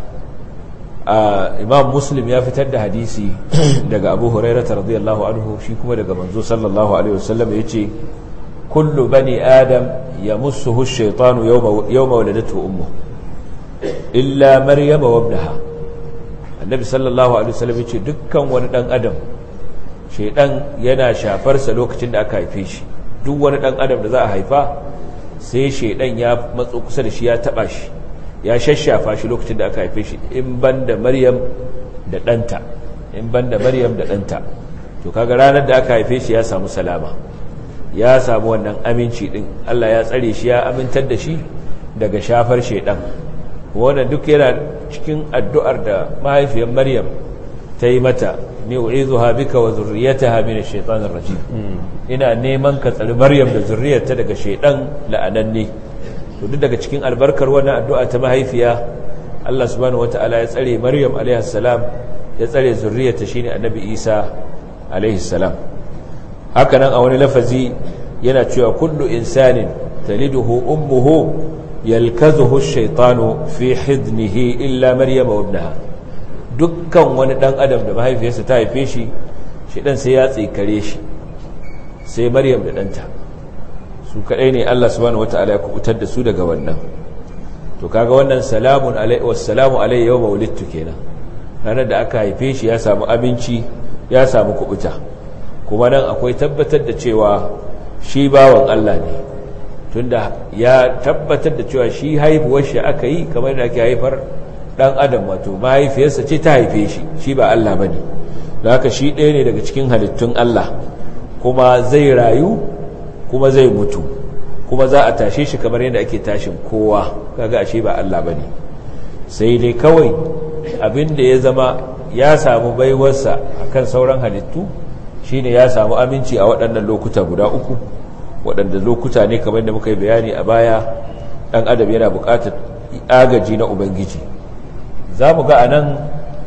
Speaker 1: Imam Muslim ya fitar da hadisi daga Abu Hurairah radiyallahu anhu, shi kuma daga manzo sallallahu alaihi wasallam yace kullu bani adam yamussuhu ash-shaytanu yawma waladatu ummuhu illa maryama wa ibnaha. Annabi sallallahu alaihi wasallam yace dukkan wani dan adam shaydan yana shafar sa lokacin da aka haife shi. Duk wani dan adam da za a haifa sai shaydan ya matso kusa da shi, ya taba shi, ya shashafa shi lokacin da aka haife shi, in banda Maryam da ɗanta. To kaga ranar da aka haife shi ya samu salama, ya samu wannan aminci din. Allah ya tsare shi, ya amintar da shi daga shafar shaidan. Wannan duk yana cikin addu'ar da mahaifiyar Maryam ta yi mata, ni u'izuha bika wa zurriyataha min ash-shaytanir rajim. Ina neman ka tsare Maryam da zurriyarta daga shaidan la'ananne. To duk daga cikin albarkar wannan addu'a ta mahaifiya, Allah subhanahu wataala ya tsare Maryam alaiha salam, ya tsare zurriyarta shine Annabi Isa alaihi salam. Haka nan a wani lafazi yana cewa kullu insanin taliduhu ummuhu yalkazuhu ash-shaytanu fi hidnihi illa Maryam wa ibnaha. Dukkan wani dan adam da mahaifiyarsa ta haife shi, shedan sai ya tsikare shi, sai Maryam da danta. Su kadai ne Allah subhanahu wataala ya kubutar da su daga wannan. To kaga wannan salamun alaihi wassalamu alaihi yawma wulidtu kenan. Ranar da aka haife shi ya samu aminci, ya samu kubuta. Kuma nan akwai tabbatar da cewa shi bawan Allah ne, tunda ya tabbatar da cewa shi haifuwar shi aka yi kamar da ake haifar dan adam, wato mahaifiyarsa ce ta haife shi, shi ba Allah bane. Da haka shi ɗaya ne daga cikin halittun Allah, kuma zai rayu kuma zai mutu, kuma za a tashe shi kamar yadda ake tashin kowa, kaga ashe ba Allah bane. Sai dai kawai abinda ya zama ya samu baiwarsa akan sauran halittu shine ya samu aminci a waɗannan lokuta guda uku, waɗanda lokuta ne kamar yadda muka yi bayani a baya ɗan adam yana buƙatar agaji na Ubangiji. Za mu ga anan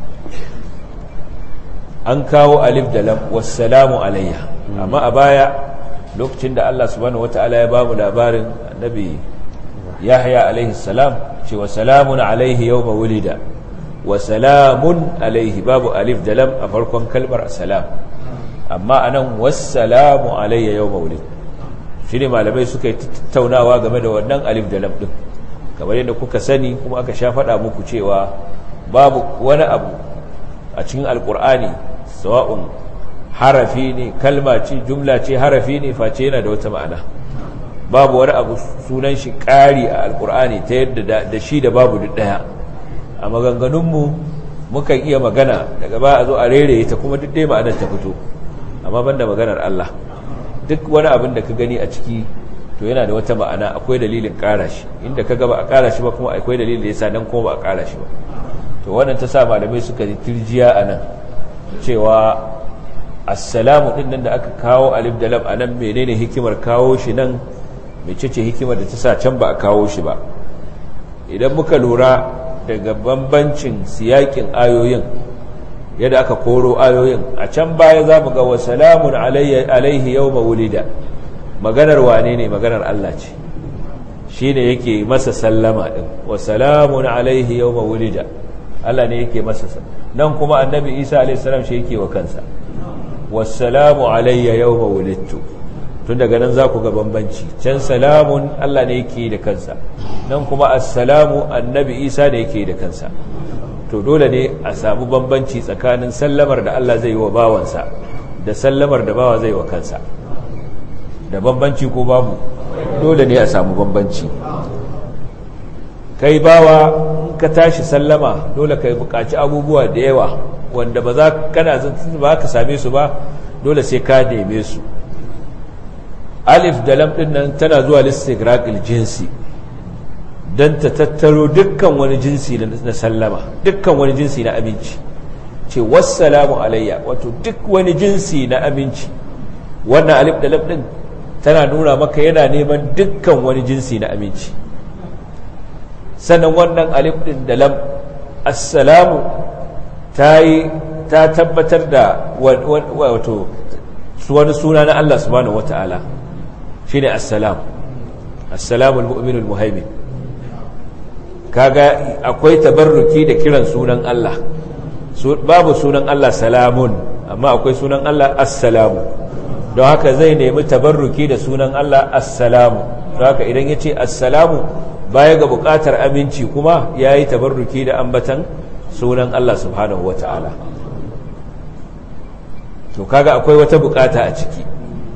Speaker 1: an kawo alif da lam wassalamu alayya, amma a baya lokacin da Allah subhanahu wata'ala ya bamu labarin annabi Yahya alaihi salam cewa salamun alaihi yawma wulida wa salamun alaihi, babu alif da lam a farkon kalmar salam, amma anan wassalamu alayya yawma wulida. Shine malamai suka yi tattaunawa game da wannan alif da lam din, kamar yadda kuka sani kuma aka sha faɗa muku cewa babu wani abu a cikin alkur'ani, sawa'un harafi ne, kalma ce, jumla ce, harafi ne, face yana da wata ma'ana. Babu wani abu sunan shi ƙari a alkur'ani ta yadda da shi da babu duk ɗaya. A maganganunmu mukan iya magana daga ba a zo a rere ta kuma duk ɗaya ma'anar ta fito, amma banda maganar Allah, duk wani abin da ka gani a ciki to yana da wata ma'ana, akwai dalilin ƙara shi, inda ka gaba a ƙara shi ba kuma akwai dalilin da yasa nan kuma ba a ƙara shi ba. To wannan ta sa malamai suka yi tirjiya a nan cewa assalamu din nan da aka kawo alif da lam anan menene hikimar kawo shi nan, mecece hikimar da ta sa can ba a kawo shi ba. Idan muka lura daga bambancin siyakin ayoyin, yadda aka koro ayoyin, a can baya za mu ga wa salamun alaihi yawma wulida, maganar wane ne? Maganar Allah ce, shi ne yake masa sallama din, wa salamun alaihi yawma wulida, Allah ne yake masa sallama. Nan kuma annabi Isa alaihi salam shi yake wa kansa, wassalamu alayya yawma wulidtu. Tun daga nan za ku ga bambanci, can salamun Allah ne yake da kansa, nan kuma assalamu annabi Isa ne yake da kansa. To dole ne a samu bambanci tsakanin sallamar da Allah zai yi wa bawansa da sallamar da bawa zai wa kansa. Da bambanci ko babu? Dole ne a samu bambanci. Kai bawa ka tashi sallama dole kai buƙaci abubuwa da yawa wanda ba za ka same su ba, dole sai ka neme su. Alif da lam din nan tana zuwa listigraqil jinsi, dan ta tattaro dukkan wani jinsi na sallama, dukkan wani jinsi na aminci. Ce wassalamu alayya, wato duk wani jinsi na aminci. Wannan alif da lam din tana nuna maka yana neman dukkan wani jinsi na aminci. Sannan wannan alif din da lam, assalamu ta tabbatar da wato wani suna na Allah subhanahu wata'ala, shine assalam, assalamul mu'minul muhaimin. Kaga akwai tabarruki da kiran sunan Allah, babu sunan Allah salamun, amma akwai sunan Allah assalamu, don haka zai nemi tabarruki da sunan Allah assalamu. Don haka idan ya ce assalamu, baya ga buƙatar aminci kuma ya yi tabarruki da ambatan sunan Allah subhanahu wa ta'ala. To kaga akwai wata buƙata a ciki.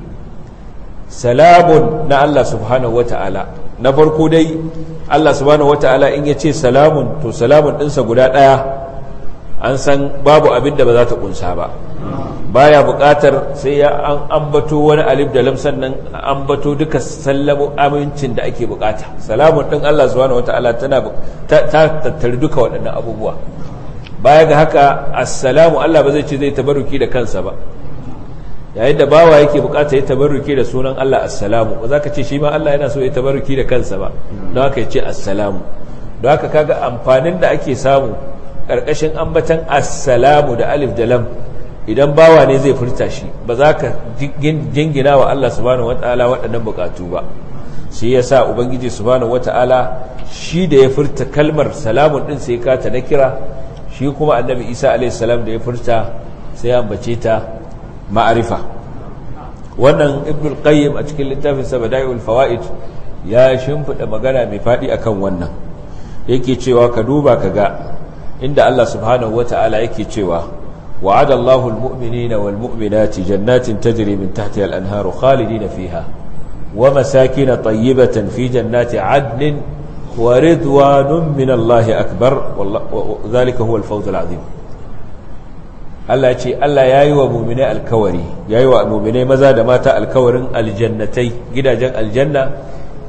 Speaker 1: Salamun na Allah subhanahu wa ta'ala, na farko dai Allah subhanahu wa ta'ala in ya ce salamun, to salamun ɗinsa guda ɗaya an san babu abin da ba za ta ƙunsa ba. Baya buƙatar sai ya an ambato wani alif da lam sannan ambato duka sallamu amincin da ake buƙata. Salamun ɗin Allah subhanahu wata'ala ta tattari duka waɗannan abubuwa. Baya ga haka assalamu, Allah ba zai ce zai tabarruki da kansa ba, yayin da bawa yake buƙata ya tabarruki da sunan Allah assalamu, ba za ka ce shi ma Allah yana so ya tabarruki da kansa ba, don haka ya ce assalamu. Don haka kaga amfanin da ake samu ƙarƙashin ambatan assalamu da alif da lam, idan bawa ne zai furta shi, ba za ka jingina wa Allah subhanahu wata'ala waɗannan buƙatu ba. Shi ya sa Ubangiji subhanahu wata'ala shi da ya furta kalmar salamun ɗin sai ka ta na kira, shi kuma annabi Isa a.s. da ya furta sai ya ambace ta ma'arifa. Wannan Ibn al-Qayyim a cikin littafin sa Bada'iul Fawaid ya shimfiɗa magana mai faɗi akan wannan, yake cewa ka duba ka ga inda Allah subhanahu wata'ala yake cewa وعد الله المؤمنين والمؤمنات جنات تجري من تحتها الأنهار خالدين فيها ومساكن طيبة في جنات عدن ورضوان من الله أكبر وذلك هو الفوز العظيم. Allah ce Allah ya yi wa muminai alkawari, ya yi wa muminai maza da mata alkawarin aljannatai, gidajen aljanna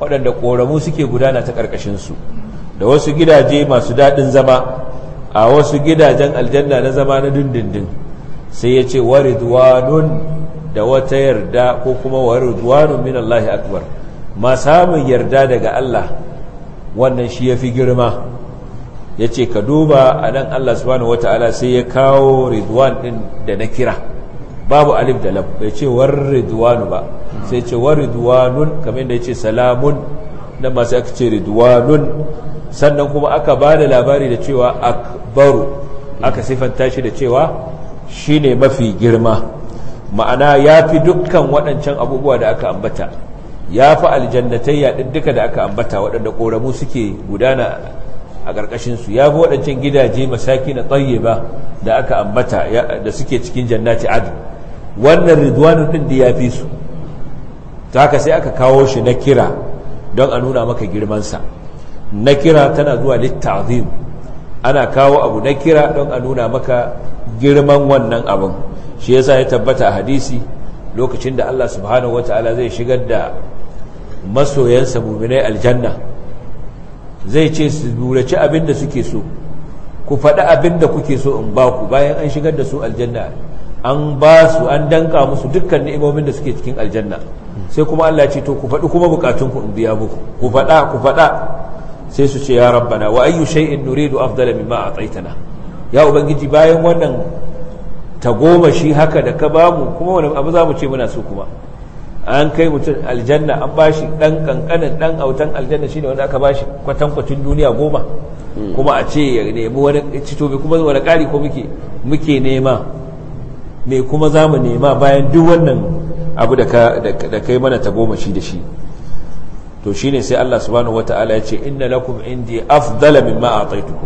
Speaker 1: waɗanda ƙoramu suke gudana ta ƙarƙashinsu, da wasu gidaje masu daɗin zama a wasu gidajen aljanna na zama na dindindin. Sai ya ce wa ridwanun, da wata yarda ko kuma wa ridwanun min Allah akbar, ma samun yarda daga Allah wannan shi ya fi girma. Ya ce ka duba a nan Allah subhanahu wata'ala sai ya kawo ridwan ɗin da na kira, babu alif da lam, bai ce war ridwanu ba, sai ce war ridwanun, kamar da ya ce salamun, nan masu aka ce ridwanun. Sannan kuma aka ba da labari da cewa akbaru, aka sifanta shi da cewa shi ne mafi girma, ma'ana ya fi dukkan waɗancan abubuwa da aka ambata, ya fi aljannatayya ɗin duka da aka ambata waɗanda ƙoramu suke gudana a ƙarƙashinsu, ya fi waɗancan gidaje masaki na tsayyaba da aka ambata da suke cikin jannati adu. Wannan ridwanun ɗin da ya fi su, ta haka sai aka kawo shi na kira don a nuna maka girmansa. Na kira tana zuwa litta'zim, ana kawo abu na kira don a nuna maka girman wannan abin. Shi yasa ya tabbata a hadisi lokacin da Allah subhanahu wata'ala zai shigar da masoyansa mu'minai aljanna, zai ce su burace abin da suke so, ku faɗi abin da kuke so in ba ku. Bayan an shigar da su aljanna, an ba su, an danka musu dukkan ni'imomin da suke cikin aljanna, sai kuma Allah ce to ku faɗi kuma bukatunku in biya muku, ku faɗa. Sai su ce ya rabbana wa ayyu shay'in nuridu afdala mimma a'taytana, ya ubangiji bayan wannan tagomashi haka da ka bamu kuma wani abu zamu ce muna so kuma. An kai mutum aljanna, an bashi dan kankanin dan autan aljanna shine wanda aka bashi kwatankwacin duniya 10, kuma a ce ya nemi wani cito bai kuma wani kari ko muke nema, me kuma zamu nema bayan duk wannan abu da kai mana tagomashi da shi. To shine sai Allah subhanahu wataala ya ce inna lakum indi afdala mimma a'taytukum,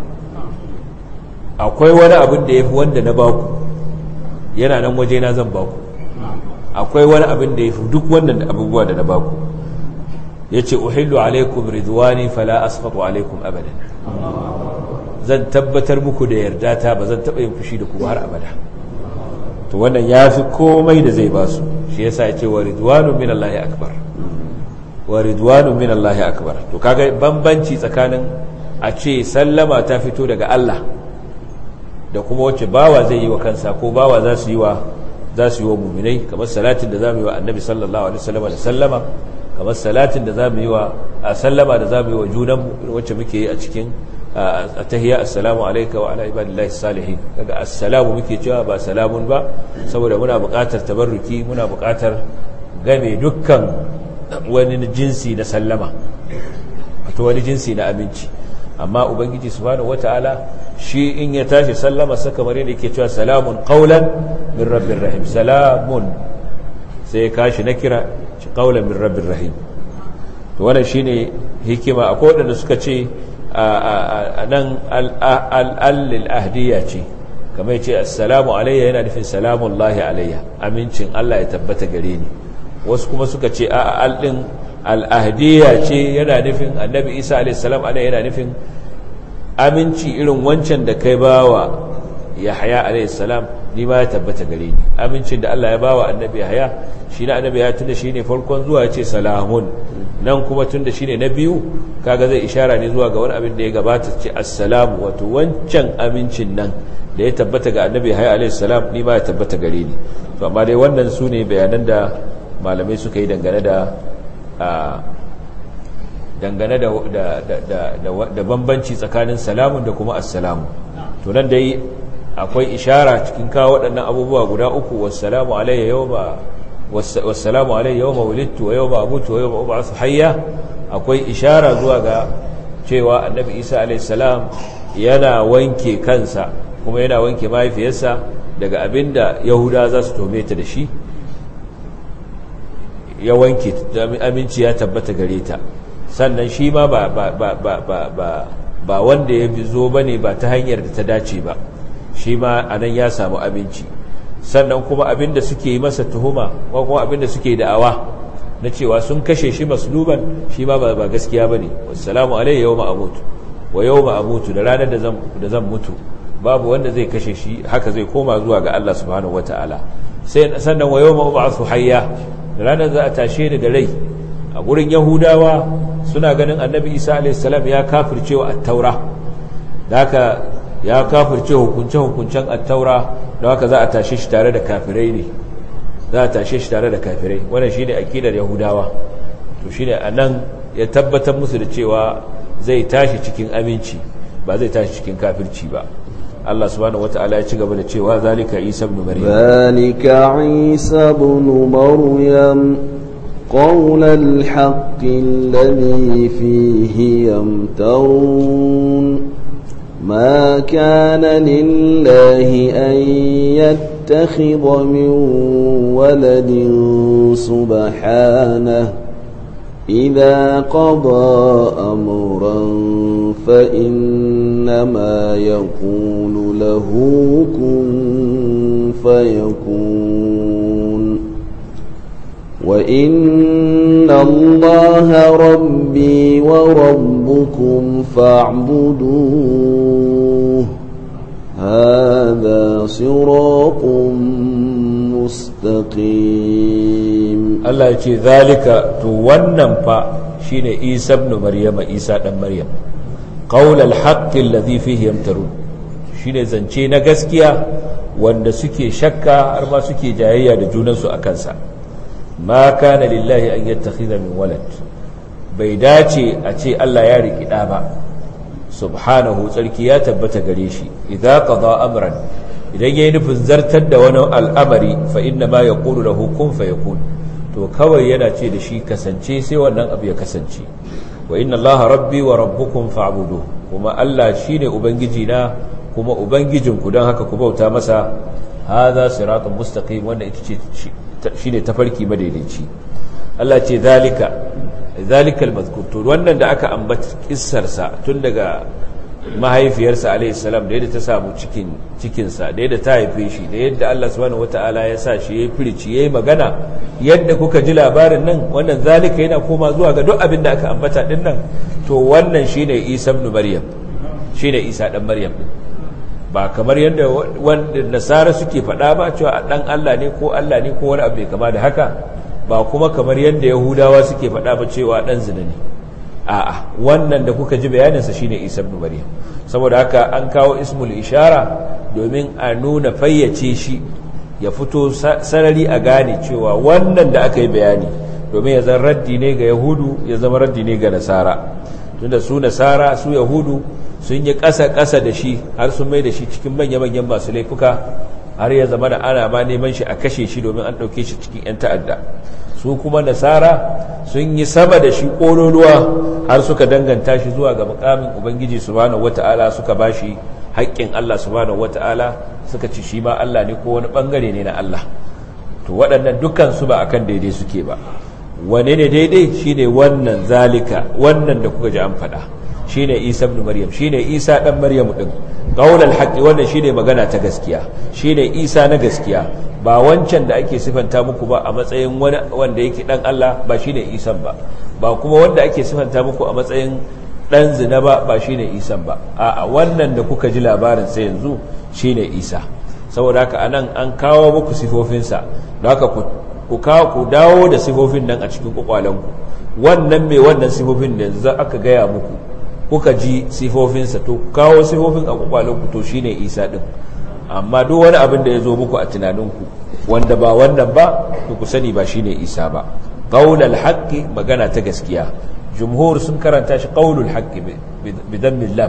Speaker 1: akwai wani abin da yafi wanda na baku, yana nan waje na zan baku. Akwai wani abin da yafi duk wannan abubuwa da na baku. Yace uhillu alaikum ridwani fala asqatu alaikum abadan, zan tabbatar muku da yarda ta, ba zan taba yin fushi da ku har abada. To wannan yafi komai da zai basu. Shi yasa yace wa ridwanu minallahi akbar, wa ridwanun min Allah akbar. To kaga bambanci tsakanin a ce sallama ta fito daga Allah da kuma wacce bawa zai yi wa kansa ko bawa za su yi wa mu'minai, kamar salatin da zamu yi wa annabi sallallahu alaihi wasallam da sallama, kamar salatin da zamu yi wa sallama da zamu yi wa junan wacce muke yi a cikin tahiyya, assalamu alayka wa ala ibadillahi salihin. Kaga assalamu muke cewa ba salamun ba, saboda muna buƙatar tabarruki, muna buƙatar game dukkan wani jinsi na sallama, wato wani jinsi na aminci. Amma ubangiji subhanahu wataala shi in ya tashi sallama saka kamar yadda yake cewa salamun qaulan min rabbir rahim, salamun sai ya kashi na kira qaulan min rabbir rahim. To wannan shine hikima. Akwai wadanda suka ce nan al-lil ahdiya ce, kamar yace assalamu alayya yana nufin salamullahi alayya, amincin Allah ya tabbata gare ni. Wasu kuma suka ce a al'in al'ahdiya ce, yana nufin annabi Isa alaihissalam ana yana nufin aminci irin wancan da kai bawa Yahya alaihissalam ni ma ya tabbata gare ni. Amincin da Allah ya bawa annabi Yahya, shi na annabi ya tunda shi ne farkon zuwa ya ce salamun, nan kuma tunda shi ne na biyu, kaga zai ishara ne zuwa ga wani abin da ya gabata, ce assalamu, wato wancan amincin nan da ya tabbata ga annabi Yahya alaihissalam ni ma ya tabbata gare ni. To amma dai wannan su ne bayanan da malamai suka yi dangane da bambanci tsakanin salamun da kuma assalamu. To nan dai akwai ishara cikin kawo waɗannan abubuwa guda uku, wassalamu alayya yawma wulidtu wa yawma amutu wa yawma ub'athu hayya. Akwai ishara zuwa ga cewa annabi Isa alayhi salam yana wanke kansa kuma yana wanke mahaifiyarsa daga abinda Yahuda za su tome ta da shi, ya wanke, aminci ya tabbata gare ta. Sannan shi ma ba wanda ya zo bane ba ta hanyar da ta dace ba, shi ma anan ya samu aminci. Sannan kuma abinda suke yi masa tuhuma ko kuma abinda suke da'awa na cewa sun kashe shi masluban, shi ma ba gaskiya bane. Wassalamu alayya yawma amutu wa yawma amutu, da ranar da zan mutu babu wanda zai kashe shi, haka zai koma zuwa ga Allah subhanahu wataala. Sannan wa yawma ub'athu hayya, ranar za a tashe ni da rai a gurin yahudawa suna ganin annabi isa a.s. ya kafircewa at-taura da haka ya kafirce hukunce-hukuncen at-taura da haka za a tashe shi tare da kafirai ne za a tashe shi tare da kafirai wannan shine akidar yahudawa to shine anan ya tabbatar musu da cewa zai tashi cikin aminci ba zai tashi cikin kafirci ba Allah subhanahu wata'ala ya ci gaba da cewa zalika Isa ibn Maryam
Speaker 2: zalika Isa ibn Maryam qawl al-haqq alladhi fihi yamtarun ma kana lillahi an yattakhidha min waladin subhanahu إذا قضى أمرا فإنما يقول له كن فيكون وإن الله ربي وربكم فاعبدوه هذا صراط mustaqim.
Speaker 1: Allah ya ce zalika to wannan fa shine Isa ibn Maryam Isa dan Maryam qaul al-haqq alladhi fihi yamtarun shine zance na gaskiya wanda suke shakka har ma suke jayayya da junansu akan sa ma kana lillahi an yattakhidha min walad bai dace a ce Allah ya riki da ba subhanahu tsarki ya tabbata gare shi idza qada amran idan yayi nufin zartar da wani al'amari fa inna ma yaqulu lahu kun fayakun to kawai yana ce da shi kasance sai wannan abu ya kasance wa inna allaha rabbi wa rabbukum fa'budu kuma Allah shine ubangiji na kuma ubangijinku dan haka ku bauta masa hadha siratun mustaqim wanda ita ce shine tafarki madaidaici Allah ce zalikal mazkur to wannan da aka ambata kissar sa tun daga mahaifiyarsa alayhi salam da yadda ta samu cikinsa da yadda ta haife shi da yadda Allah subhanahu wataala ya sa shi yayi firici yayi magana yadda kuka ji labarin nan wannan zalika yana koma zuwa ga duk abin da aka ambata din nan to wannan shine Isa ibn Maryam shine Isa dan Maryam ba kamar yadda wanda nasara suke faɗa ba cewa dan Allah ne ko Allah ne ko wani abu mai kama da haka ba kuma kamar yadda yahudawa suke faɗa ba cewa dan zina ne a'a wannan da kuka ji bayaninsa shine Isa ibn Maryam saboda haka an kawo ismul ishara domin a nuna fayyace shi ya fito sarari a gane cewa wannan da aka yi bayani domin ya zama raddi ne ga yahudu ya zama raddi ne ga nasara tunda su nasara su yahudu sun yi ƙasa-ƙasa da shi har sun mai da shi cikin manya-manyan masu laifuka har ya zama da ana ma neman shi a kashe shi domin an ɗauke shi cikin 'yan ta'adda su kuma nasara sun yi sama da shi ƙololuwa har suka danganta shi zuwa ga mukamin ubangiji subhanahu wata'ala suka bashi haƙƙin Allah subhanahu wata'ala suka ci shi ma Allah ne ko wani bangare ne na Allah to waɗannan dukkan su ba akan daidai suke ba wane ne daidai shine wannan zalika wannan da kuka ji an faɗa shine Isa ibn Maryam shine Isa dan Maryam din qaulul haqqi wannan shine magana ta gaskiya shine Isa na gaskiya ba wancan da ake sifanta muku ba a matsayin wani wanda yake dan Allah ba shine Isa ba kuma wanda ake sifanta muku a matsayin dan zina ba shine Isa ba a'a wannan da kuka ji labarin sai yanzu shine Isa saboda haka anan an kawo muku sifofinsa don haka ku dawo da sifofin nan a cikin kwakwalanku wannan mai wannan sifofin da yanzu aka gaya muku kuka ji sifofinsa to kawo sifofin a kwakwalanku to shine Isa din amma duk wani abin da ya zo muku a tunaninku wanda ba wannan ba to ku sani ba shine Isa ba qaulul haqqi magana ta gaskiya jumhur sun karanta shi qaulul haqqi bi dammil lam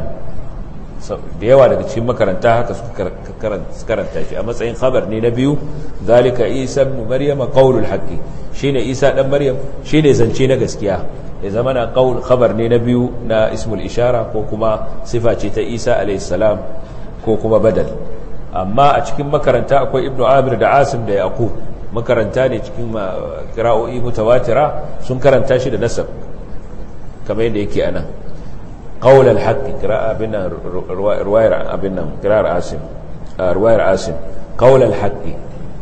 Speaker 1: da yawa daga cikin makaranta haka suka karanta shi a matsayin khabar ne na biyu zalika Isa ibn Maryam qaulul haqqi shine Isa dan Maryam shine zance na gaskiya ya zama na qaul khabar ne na biyu na ismul ishara ko kuma sifa ce ta Isa alayhi salam ko kuma badal amma a cikin makaranta akwai ibnu amir da asim da yaqub makaranta ne cikin qira'o'i mutawatira sun karanta shi da nasab kamar yadda yake anan qaul al-haqq qira'a binna riwayar abinnan qira'ar asim riwayar asim qaul al-haqq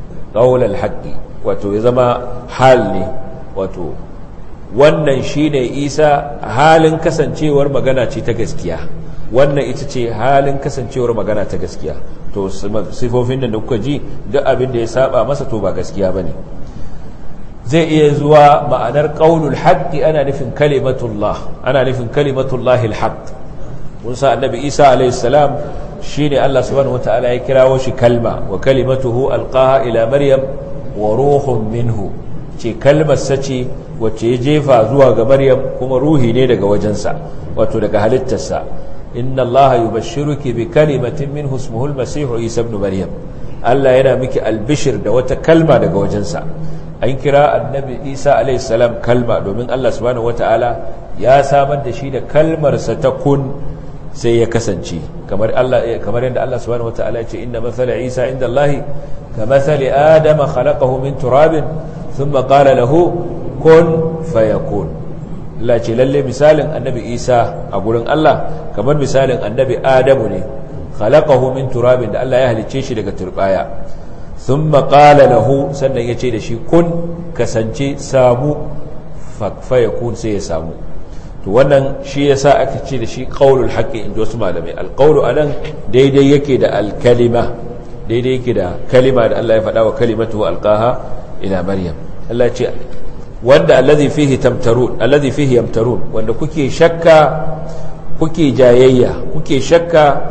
Speaker 1: wato ya zama hal ne wato wannan shine Isa halin kasancewar magana ce ta gaskiya wannan ita ce halin kasancewar magana ta gaskiya to sifofin da kuka ji duk abin da ya saba masa to ba gaskiya bane zai iya zuwa ma'anar qaulul haqqi ana nufin kalimatullah, ana nufin kalimatullahil haqq. Musa annabi Isa alayhi salam shine Allah subhanahu wataala ya kirawo shi kalma, wa kalimatuhu alqaha ila maryam wa ruhun minhu, ce kalmar sace wacce ya jefa zuwa ga maryam kuma ruhi ne daga wajensa, wato daga halittarsa. inna allaha yubashshiruki bi kalimatin minhu ismuhu al-masih Isa ibn maryam, Allah yana miki albishir da wata kalma daga wajensa. An kira annabi Isa alayhi salam kalma domin Allah subhanahu wataala ya samar da shi da kalmarsa ta kun sai ya kasance, kamar yadda Allah subhanahu wataala ya ce inna mathala Isa inda Allahi kamathali Adama khalaqahu min turabin thumma qala lahu kun fayakun. Allah ce lalle misalin annabi Isa a gurin Allah kamar misalin annabi Adamu ne, khalaqahu min turabin, da Allah ya halicce shi daga turbaya, thumma qala lahu, sannan yace da shi kun, kasance, samu, fayakun, sai ya samu. to wannan shi yasa aka ce da shi qaulul haqqi inda wasu malamai. Alqaulu anan daidai yake da alkalima, daidai yake da kalima da Allah ya faɗa wa kalimatu alqaha ila maryam. Allah ce wanda alladhi fihi tamtarun, alladhi fihi yamtarun, wanda kuke shakka, kuke jayayya, kuke shakka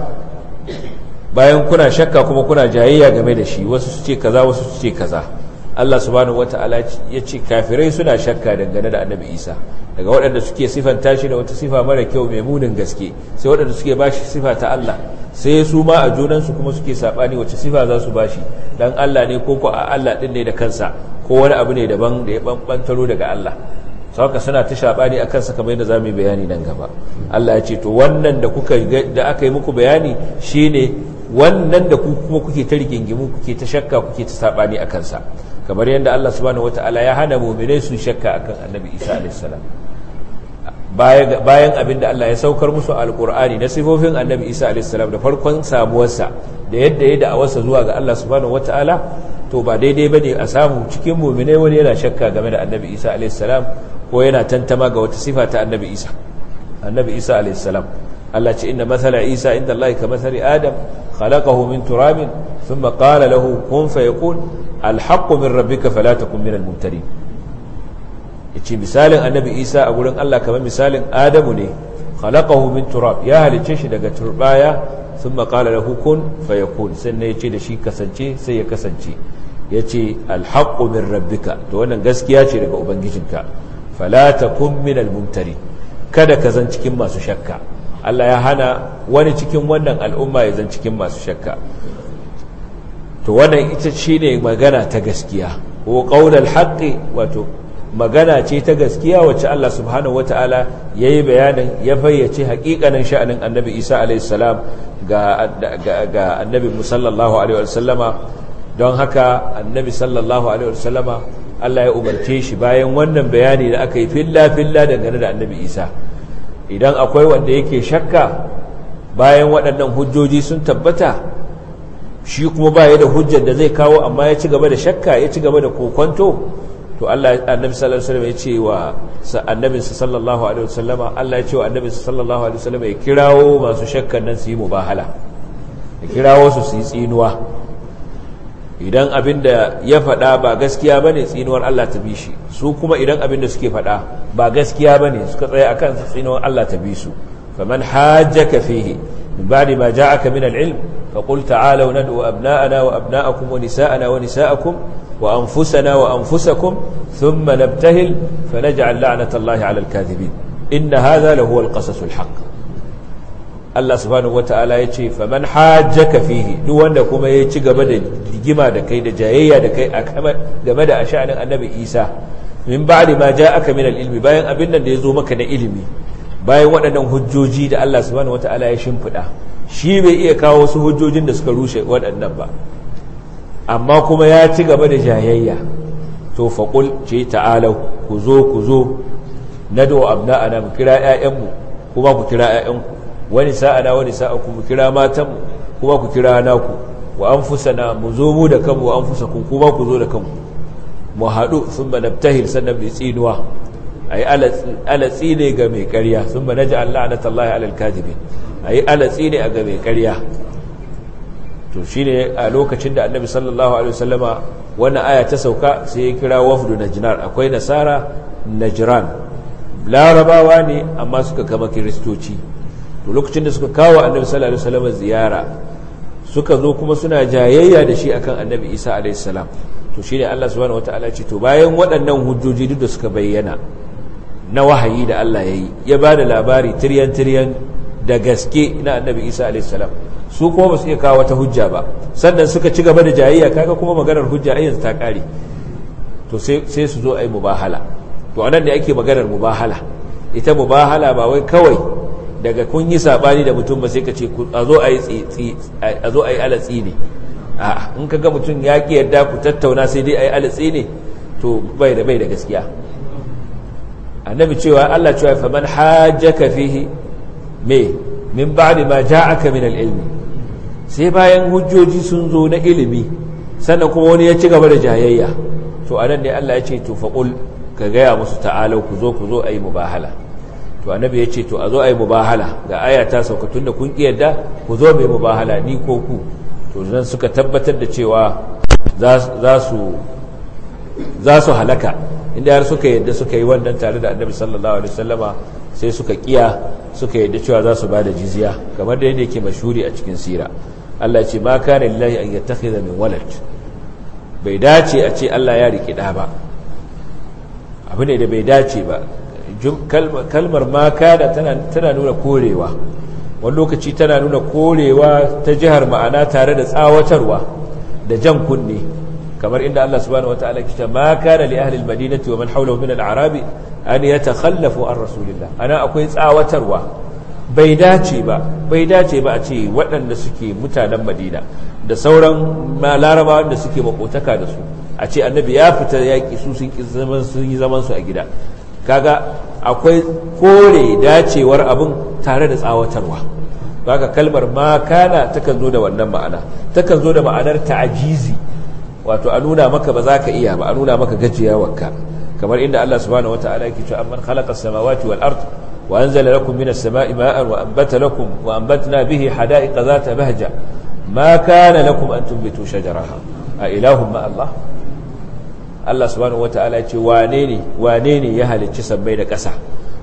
Speaker 1: bayan kuna shakka kuma kuna jayayya game da shi, wasu su ce kaza wasu su ce kaza. Allah subhanahu wata'ala ya ce kafirai suna shakka dangane da annabi Isa, daga waɗanda suke sifanta shi da wata sifa mara kyau mai munin gaske, sai waɗanda suke bashi sifa ta Allah, sai su ma a junansu kuma suke sabani wace sifa za su bashi, dan Allah ne ko a Allah din ne da kansa, ko wani abu ne daban da ya bambantaro daga Allah. Sauka suna ta sabani akan sa kamar yadda zamu yi bayani nan gaba. Allah ya ce to wannan da aka yi muku bayani shine wannan da ku kuma kuke ta rigingimu, kuke ta shakka, kuke ta sabani akan sa, kamar yadda Allah subhanahu wataala ya hana mu'minai su shakka akan annabi Isa alayhi salam. Bayan abinda Allah ya saukar musu alqur'ani na sifofin annabi Isa alayhi salam da farkon samuwarsa da yadda ya da'awarsa zuwa ga Allah subhanahu wataala, to ba daidai bane a samu cikin mu'minai wani yana shakka game da annabi Isa alayhi salam ko yana tantama ga wata sifa ta annabi Isa alayhi salam. Allah ce inna mathala Isa inda Allah ka mathali Adam khalaqahu min turabin thumma qala lahu kun fayakun alhaqqu min rabbika fala takun minal mumtarin. Yace misalin annabi Isa a gurin Allah kamar misalin Adamu ne, khalaqahu min turab, ya halice shi daga turbaya, thumma qala lahu kun fayakun, sannan yace da shi kasance sai ya kasance. Yace alhaqqu min rabbika, to wannan gaskiya ce daga ubangijinka, fala takun minal mumtarin, kada ka zan cikin masu shakka. Allah ya hana wani cikin wannan al'umma ya zan cikin masu shakka. To wannan ita shine magana ta gaskiya, ko qaulul haqqi, wato magana ce ta gaskiya wacce Allah subhanahu wataala yayi bayanin, ya fayyace hakikanin sha'anin annabi Isa alayhi salam ga annabi sallallahu alaihi wasallama. Don haka annabi sallallahu alaihi wasallama Allah ya umarce shi bayan wannan bayani da aka yi filla dangane da annabi Isa, idan akwai wanda yake shakka bayan waɗannan hujjoji sun tabbata, shi kuma ba ya da hujjar da zai kawo amma ya ci gaba da shakka, ya ci gaba da kokonto, to Allah annabi sallallahu alaihi wasallam ya ce wa annabinsa sallallahu alaihi wasallama, Allah ya ce wa annabinsa sallallahu alaihi wasallama ya kirawo masu shakkan nan su yi mubahala, ya kirawo su yi tsinuwa. Idan abinda ya faɗa ba gaskiya bane, tsinuwar Allah ta bi shi, su kuma idan abinda suke faɗa ba gaskiya bane, suka tsaya akan tsinuwar Allah ta bi su. faman hajjaka fihi min ba'di ma ja'aka min al-ilm faqul ta'alu nad'u abna'ana wa abna'akum wa nisa'ana wa nisa'akum wa anfusana wa anfusakum thumma nabtahil fanaj'al la'nata Allahi 'ala al-kadhibin inna hadha lahu al-qasasul haqq. Allah subhanahu wata'ala ya ce faman hajjaka fihi, duk wanda kuma ya ci gaba da rigima da kai da jayayya da kai game da asha'anin annabi Isa min ba'di ma ja'aka min al-ilmi, bayan abin nan da ya zo maka na ilimi, bayan waɗannan hujjoji da Allah subhanahu wata'ala ya shimfiɗa, shi bai iya kawo wasu hujjojin da suka rushe waɗannan ba, amma kuma ya ci gaba da jayayya, to faqul ce ta'alau, ku zo nadu abna'ana, mu kira ƴaƴanmu kuma ku kira ƴaƴanku, wani sa'ana wani sa'aku, mu kira matanmu kuma ku kira naku, wa anfusana, mu zo mu da kanmu, wa anfusakum kuma ku zo da kanku, mu haɗu sun ba nabtahil, sannan mai tsinuwa a yi alatsi ne ga mai ƙarya, sun ba na ji Allah na tallahi alal kadibin, a yi alatsi ne a ga mai ƙarya. to shine a lokacin da annabi sallallahu alaihi wasallama wannan aya ta sauka sai ya kira wafdu najran, akwai nasara najran, larabawa ne amma suka kama kiristoci. to lokacin da suka kawo annabi sallallahu alaihi wasallama ziyara, suka zo kuma suna jayayya da shi akan annabi Isa alaihi salam. to shine Allah subhanahu wataala ce to bayan waɗannan hujjoji duk da suka bayyana na wahayi da Allah yayi, ya bada labari tiryan da gaske na annabi Isa alaihi salam, su kuma ba su iya kawo wata hujja ba, sannan suka ci gaba da jayayya, kaga kuma maganar hujja yanzu ta kare. to sai su zo ai mubahala. to anan ne ake maganar mubahala. ita mubahala ba wai kawai daga kun yi sabani da mutum ba sai ka ce a zo ai alatsi ne. a'a, in kaga mutum ya ki yadda ku tattauna sai dai ai alatsi ne, to bai da gaskiya. annabi cewa Allah cewa faman hajjaka fihi min ba'di ma ja'aka min al-ilmi, sai bayan hujjoji sun zo na ilimi sannan kuma wani ya ci gaba da jayayya, to anan ne Allah ya ce to faqul, ka gaya musu ta'alau ku zo ayi mubahala. to annabi ya ce to a zo ayi mubahala, ga aya ta sauka tunda kun kiyarda ku zo mai mubahala ni ko ku. to nan suka tabbatar da cewa za su halaka, inda har suka yadda suka yi wannan tare da annabi sallallahu alaihi wasallama, sai suka yadda cewa za su bada jizya, kamar da yake mashhuri a cikin sira. Allah ya ce ma kana lillahi an yattakhidha min walad, bai dace a ce Allah ya riki da ba, abu ne da bai dace ba. kalmar ma kana tana nuna korewa, wani lokaci tana nuna korewa ta jihar ma'ana tare da tsawatarwa da jan kunne, kamar inda Allah subhanahu wataala ya ce ma kana li ahli al-madinati wa man hawlahu min al-a'rab an yatakhallafu an rasulillah. ana akwai tsawatarwa, bai dace ba a ce waɗanda suke mutanen Madina da sauran larabawa da suke makotaka da su, a ce annabi ya fita yaki su sun yi zaman su a gida. kaga akwai kore dacewar abin tare da tsawatarwa. kaga kalmar ma kana takan zo da wannan ma'ana, takan zo da ma'anar ta'jizi, wato a nuna maka ba za ka iya ba, a nuna maka gajiyawarka, kamar inda Allah subhanahu wataala yake cewa amman khalaqa as-samawati wal ard wa anzala lakum minas sama'i ma'an wa anbatna bihi hada'iqa zata bahja ma kana lakum an tunbitu shajaraha a ilahum ma Allah. Allah subhanahu wataala ya ce wane ne ya halicci sammai da ƙasa,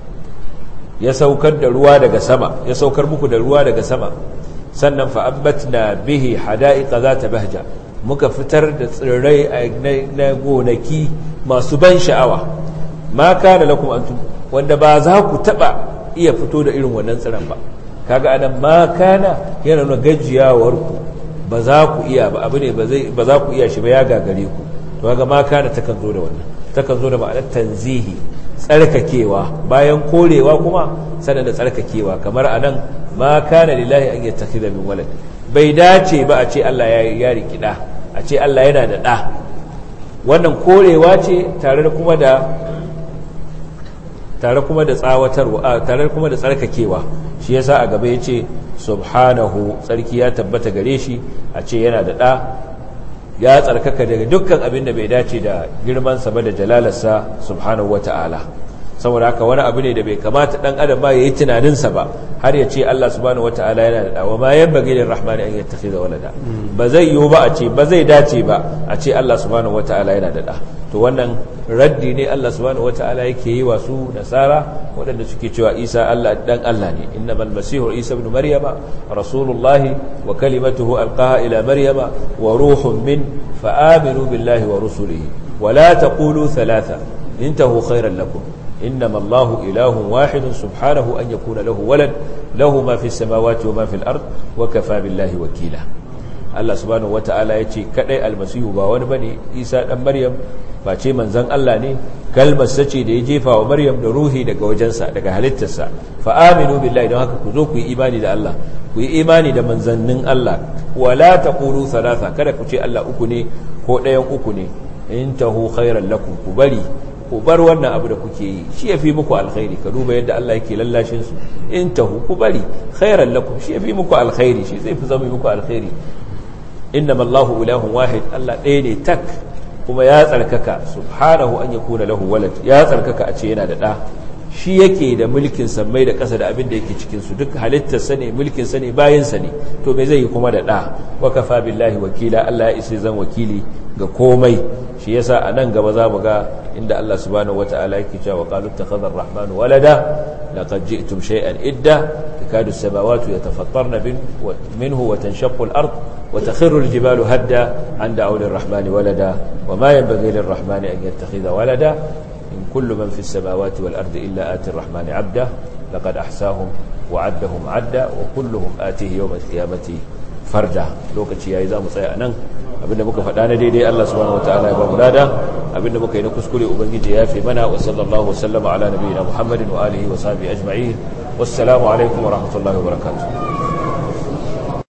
Speaker 1: ya saukar da ruwa daga sama, ya saukar muku da ruwa daga sama, sannan fa anbatna bihi hada'iqa zata bahja, muka fitar da tsirrai na gonaki masu ban sha'awa. ma kana lakum antum, wanda ba za ku taba iya fito da irin wannan tsiran ba. kaga anan ma kana yana nuna gajiyawar ku, ba za ku iya ba, abu ne ba za ku iya shi ba, ya gagare ku. to kaga ma kana takan zo da wannan, takan zo da ma'anar tanzihi, tsarkakewa, bayan korewa kuma sanan da tsarkakewa. kamar anan ma kana lillahi an yattakhidha min walad, bai dace ba a ce Allah ya riki da, a ce Allah yana da ɗa. wannan korewa ce tare kuma da tsawatarwa, tare kuma da tsarkakewa. shi yasa a gaba yace subhanahu, tsarki ya tabbata gare shi, a ce yana da ɗa, ya tsarkaka daga dukkan abin da bai dace da girmansa ba da jalalarsa subhanahu wata'ala. saboda haka wani abu ne da bai kamata dan adam ba yayi tunaninsa ba, har ya ce Allah subhanahu wata'ala yana da wa ma yanbaghi lirrahmani an yattakhidha walada. ba zai yiwu ba a ce, ba zai dace ba a ce Allah subhanahu wata'ala yana da da. to wannan raddi ne Allah subhanahu wata'ala yake yi wa su nasara waɗanda suke cewa Isa Allah dan Allah ne. innamal masihu Isa ibn maryama rasulullahi wa kalimatuhu alqaha ila maryama wa ruhun min fa aminu billahi wa rusulihi wa la taqulu thalatha intahu khayran lakum إنما الله إله واحد سبحانه أن يكون له ولد له ما في السماوات وما في الأرض وكفى بالله وكيلا. الله سبحانه وتعالى يتي كدai almasihu ba wani bane, Isa dan Maryam ba ce manzon Allah ne, kalmar sace da ya jefa wa Maryam da ruhi daga wajensa, daga halittarsa. fa aminu billahi, don haka ku zo ku yi imani da Allah, ku yi imani da manzannin Allah. wala taqulu thalatha, kada ku ce Allah uku ne ko ɗayan uku ne. intahu khairan lakum, ku bari, ku bar wannan abu da kuke yi, shi yafi muku alkhairi. ka duba yadda Allah yake lallashin su, intahu, ku bari, khairan lakum, shi yafi muku alkhairi, shi zai fi zama muku alkhairi. innamallahu ilahun wahid, Allah ɗaya ne tak, kuma ya tsarkaka subhanahu an yakuna lahu walad, ya tsarkaka a ce yana da ɗa. shi yake da mulkin sammai da ƙasa da abin da yake cikinsu, duk halittarsa ne, mulkinsa ne, bayansa ne, to me zai yi kuma da ɗa? Wa kafa billahi wakila, Allah ya isa zan wakili ga komai. Shi yasa a nan gaba za mu ga inda Allah subhanahu wata'ala yake cewa qalu ittakhadha ar-rahmanu walada laqad ji'tum shay'an idda takadu as-samawati yatafattarna minhu wa tanshaqqu al-ard wa takhiru al-jibalu hadda an da'u lir-rahmani walada wa ma yanbaghi lir-rahmani an yattakhidha walada in kullu man fi as-samawati wal-ardi illa ati ar-rahmani 'abda laqad ahsahum wa 'addahum 'adda wa kulluhum atihi yawm al-qiyamati farda. Lokaci yayi za mu tsaya anan. Abinda muka faɗa na daidai Allah subhanahu wataala ya ba mu lada, abinda muka yi na kuskure ubangiji ya fi mana. Wa sallallahu wasallama ala nabiyyina Muhammadin wa alihi wa sahbihi ajma'in. Wassalamu alaikum wa rahmatullahi wa barakatuh.